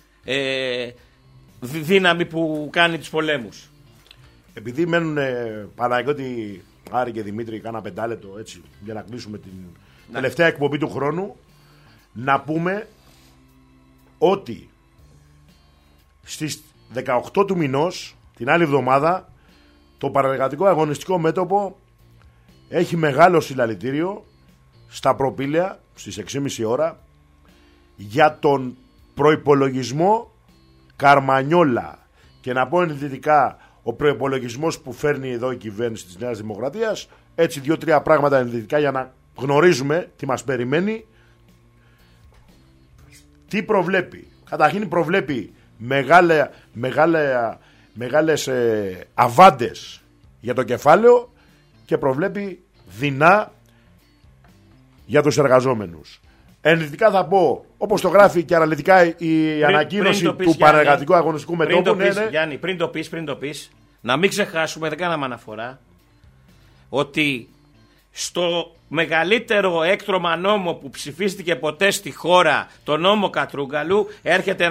S1: δύναμη που κάνει τους πολέμους.
S2: Επειδή μένουν Παναγιώτη, Άρη και Δημήτρη, κάνα πεντάλεπτο έτσι για να κλείσουμε την τελευταία εκπομπή του χρόνου, να πούμε ότι στις 18 του μηνός, την άλλη εβδομάδα, το παρεργατικό αγωνιστικό μέτωπο έχει μεγάλο συλλαλητήριο στα προπήλαια στις 6.30 ώρα για τον προϋπολογισμό Καρμανιόλα. Και να πω ενδυτικά, ο προϋπολογισμός που φέρνει εδώ η κυβέρνηση της Νέας Δημοκρατίας, έτσι 2-3 πράγματα ενδυτικά για να γνωρίζουμε τι μας περιμένει. Τι προβλέπει? Καταρχήν προβλέπει μεγάλες αβάντες για το κεφάλαιο και προβλέπει δεινά για τους εργαζόμενους. Ενδυτικά θα πω, όπως το γράφει και αναλυτικά η ανακοίνωση του παρεργατικού αγωνιστικού μετώπου.
S1: Γιάννη, πριν το πεις, να μην ξεχάσουμε, δεν κάναμε αναφορά, ότι στο μεγαλύτερο έκτρωμα νόμο που ψηφίστηκε ποτέ στη χώρα, το νόμο Κατρούγκαλου, έρχεται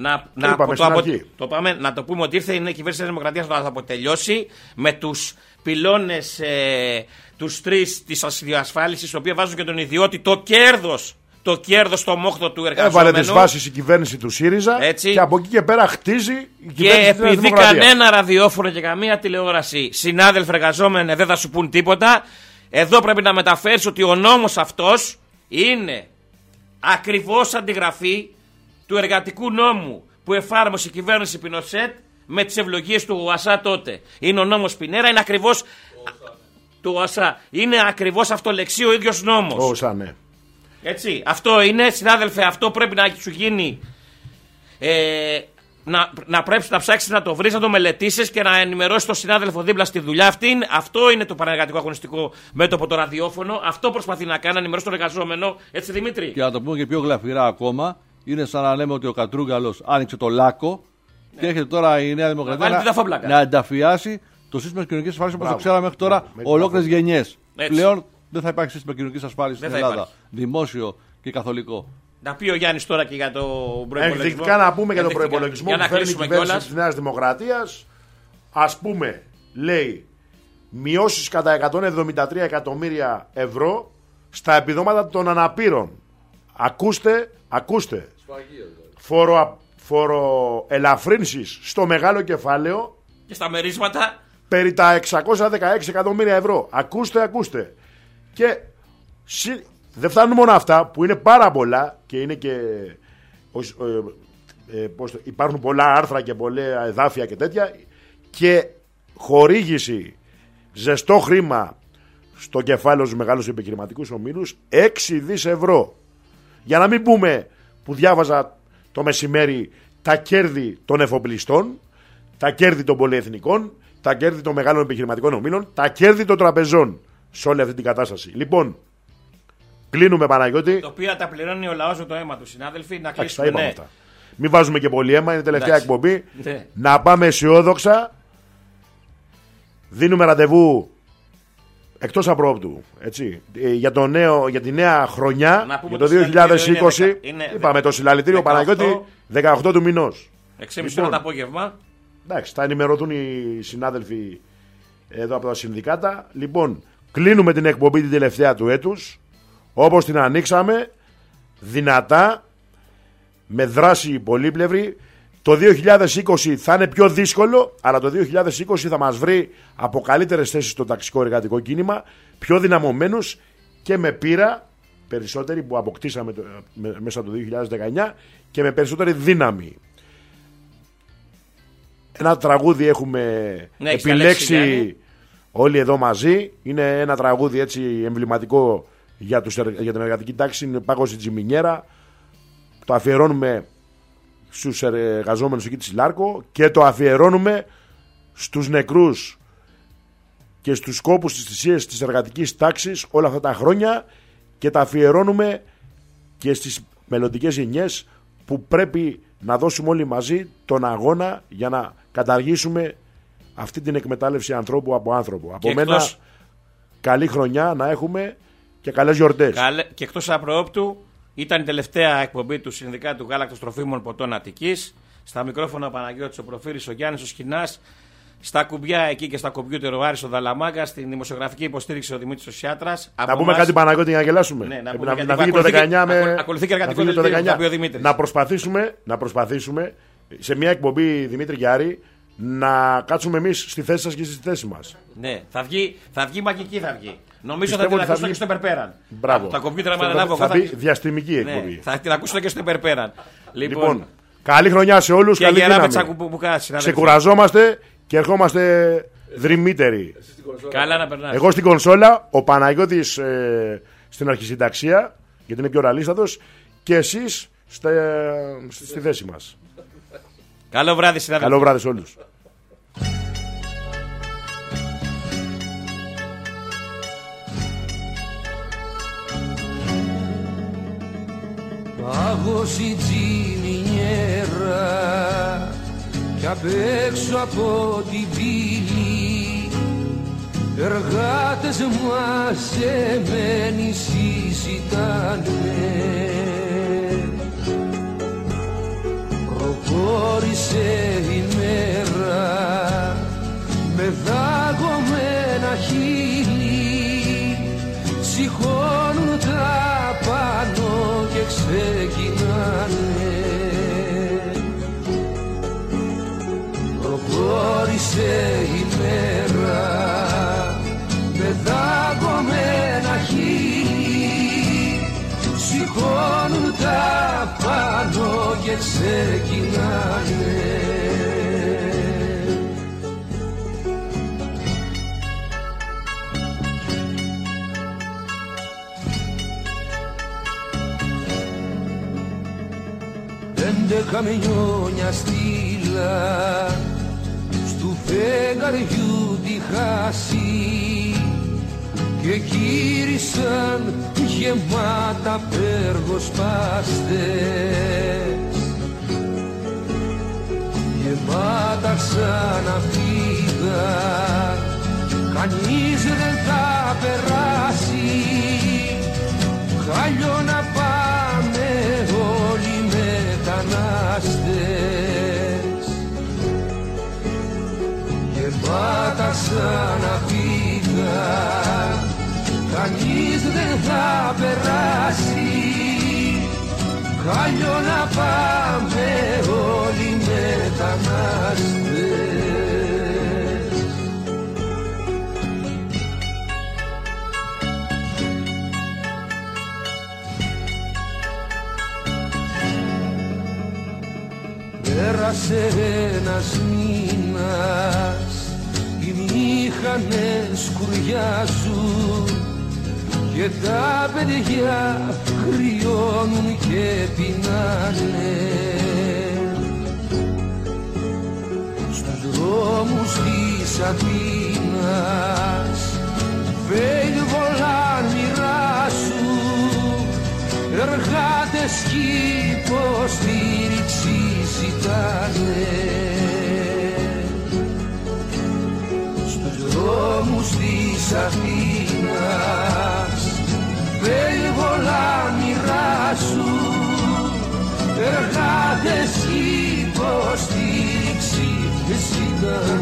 S1: να το πούμε ότι ήρθε η κυβέρνηση της Δημοκρατίας να το αποτελειώσει με τους πυλώνες, τους τρεις της ασφάλισης, οι οποίοι βάζουν και τον ιδιώτη το κέρδος στο μόχθο του εργαζόμενου.
S2: Έβαλε τις βάσεις η κυβέρνηση του ΣΥΡΙΖΑ, έτσι, και από εκεί και πέρα χτίζει η κυβέρνηση της
S1: επειδή κανένα ραδιόφωνο και καμία τηλεόραση, συνάδελφοι εργαζόμενοι, δεν θα σου πούν τίποτα. Εδώ πρέπει να μεταφέρεις ότι ο νόμος αυτός είναι ακριβώς αντιγραφή του εργατικού νόμου που εφάρμοσε η κυβέρνηση Πινοσέτ με τις ευλογίες του ΟΑΣΑ τότε. Είναι ο νόμος Πινέρα, είναι ακριβώς του ΟΑΣΑ. Είναι ακριβώς αυτολεξί ο ίδιος νόμος.
S2: ΟΑΣΑ, ναι.
S1: Έτσι, αυτό είναι, συνάδελφε, αυτό πρέπει να σου γίνει. Να πρέπει να ψάξεις να το βρεις, να το μελετήσεις και να ενημερώσεις τον συνάδελφο δίπλα στη δουλειά αυτή. Αυτό είναι το παρεργατικό αγωνιστικό μέτωπο, το ραδιόφωνο. Αυτό προσπαθεί να κάνει, να ενημερώσει τον εργαζόμενο. Έτσι, Δημήτρη.
S3: Και να το πούμε και πιο γλαφυρά ακόμα, είναι σαν να λέμε ότι ο Κατρούγκαλος άνοιξε το λάκκο, ναι, και έρχεται τώρα η Νέα Δημοκρατία να ενταφιάσει το σύστημα κοινωνικής ασφάλισης όπως το ξέραμε μέχρι τώρα ολόκληρες γενιές. Πλέον δεν θα υπάρχει σύστημα κοινωνικής ασφάλισης στην Ελλάδα. Υπάρχει. Δημόσιο και καθολικό.
S1: Να πει ο Γιάννης τώρα και για το προϋπολογισμό.
S2: Ενδεικτικά να πούμε για τον προϋπολογισμό που φέρνει η κυβέρνηση της Νέας Δημοκρατίας. Ας πούμε, λέει, μειώσεις κατά 173 εκατομμύρια ευρώ στα επιδόματα των αναπήρων. Ακούστε. Φοροελαφρύνσεις στο μεγάλο κεφάλαιο
S1: και στα μερίσματα
S2: περί τα 616 εκατομμύρια ευρώ. Ακούστε. Και δεν φτάνουν μόνο αυτά που είναι πάρα πολλά και είναι και υπάρχουν πολλά άρθρα και πολλά εδάφια και τέτοια, και χορήγηση ζεστό χρήμα στο κεφάλαιο στους μεγάλους επιχειρηματικούς ομίλους 6 δις ευρώ. Για να μην πούμε που διάβαζα το μεσημέρι τα κέρδη των εφοπλιστών, τα κέρδη των πολυεθνικών, τα κέρδη των μεγάλων επιχειρηματικών ομίλων, τα κέρδη των τραπεζών σε όλη αυτή την κατάσταση. Λοιπόν, κλείνουμε, Παναγιώτη.
S1: Το οποίο τα πληρώνει ο λαός με το αίμα του, συνάδελφοι. Να κλείσουμε.
S2: Ναι. Μην βάζουμε και πολύ αίμα, είναι η τελευταία εκπομπή. Ναι. Να πάμε αισιόδοξα. Δίνουμε ραντεβού εκτός απρόπτου, έτσι, για τη νέα χρονιά, για το 2020. Είπαμε το συλλαλητήριο, Παναγιώτη, 18 του μηνός.
S1: 6.30 το απόγευμα.
S2: Εντάξει, θα ενημερωθούν οι συνάδελφοι εδώ από τα συνδικάτα. Λοιπόν, κλείνουμε την εκπομπή την τελευταία του έτους, όπως την ανοίξαμε, δυνατά, με δράση πολύπλευρη. Το 2020 θα είναι πιο δύσκολο, αλλά το 2020 θα μας βρει από καλύτερες θέσεις στο ταξικό εργατικό κίνημα, πιο δυναμωμένους και με πείρα περισσότερη που αποκτήσαμε μέσα το 2019 και με περισσότερη δύναμη. Ένα τραγούδι έχουμε επιλέξει όλοι εδώ μαζί. Είναι ένα τραγούδι έτσι εμβληματικό για την εργατική τάξη. Είναι Πάγος η Τζιμινιέρα. Το αφιερώνουμε στους εργαζόμενους εκεί της Λάρκο και το αφιερώνουμε στους νεκρούς και στους σκόπους της θυσίας της εργατικής τάξης όλα αυτά τα χρόνια, και τα αφιερώνουμε και στις μελλοντικές γενιές που πρέπει να δώσουμε όλοι μαζί τον αγώνα για να καταργήσουμε αυτή την εκμετάλλευση ανθρώπου από άνθρωπο. Από μένα καλή χρονιά να έχουμε και καλές γιορτές.
S1: Και εκτός απροόπτου, ήταν η τελευταία εκπομπή του Συνδικάτου Γάλακτος Τροφίμων Ποτών Αττικής. Στα μικρόφωνα ο Παναγιώτης ο Προφύρης, ο Γιάννης ο Σχοινάς. Στα κουμπιά εκεί και στα κομπιούτερ ο Άρης ο Δαλαμάγκα. Στην δημοσιογραφική υποστήριξη ο Δημήτρης ο Σιάτρας.
S2: Να πούμε κάτι, Παναγιώτη, για να γελάσουμε.
S1: Ναι,
S2: να φύγει το 19 με.
S1: Ακολουθεί και εργατικό δελτίο.
S2: Να προσπαθήσουμε σε μια εκπομπή, Δημήτρη Γιάρη, να κάτσουμε εμείς στη θέση σας και στη θέση μας.
S1: Ναι, θα βγει μαγική θα βγει. Νομίζω ότι θα την ακούσουν και στο υπερπέραν.
S2: Μπράβο.
S1: Τα κομπιούτερα με αναλάβω.
S2: Θα μπει διαστημική εκπομπή.
S1: Ναι, θα την ακούσουν και στο υπερπέραν.
S2: Λοιπόν, καλή χρονιά σε όλους. Καλή δύναμη. Ξεκουραζόμαστε και ερχόμαστε δρυμύτεροι.
S1: Καλά να περνάς.
S2: Εγώ στην κονσόλα, ο Παναγιώτης στην αρχισυνταξία, γιατί είναι πιο ραλίστατος, και εσείς στη θέση μας.
S1: Καλό βράδυ, συνάδελφοι.
S2: Καλό βράδυ σε όλους.
S4: Πάγωσε η τζιμινιέρα κι απ' έξω από την πύλη εργάτες μαζεμένοι συζητάνε. Προχώρησε η μέρα με δάγωμένα χείλη, σηκώνουν τα πάνω και ξεκινάνε. Προχώρησε η μέρα με δάγωμένα χείλη, σηκώνουν τα πάνω και ξεκινάνε. Πέντε καμιόνια στήλα στου φεγγαριού τη χάση και γύρισαν γεμάτα περγοσπάστες, γεμάτα σαν να φύγαν, κανείς δεν θα περάσει, χάλιο να πάμε όλοι μετανάστες, γεμάτα σαν να φύγαν, κανείς δεν θα περάσει, χάλιο να πάμε όλοι μετανάστες. Πέρασε ένας μήνας, οι μήχανες σκουριάζουν και τα παιδιά κρυώνουν και πεινάνε. Στους δρόμους της Αθήνας βέλη βολάν μοιράσουν, εργάτες κι υποστήριξη ζητάνε. Στους δρόμους της Αθήνας βέλη βολάν μοιράσουν, εργάτες κι υποστήριξη ζητάνε.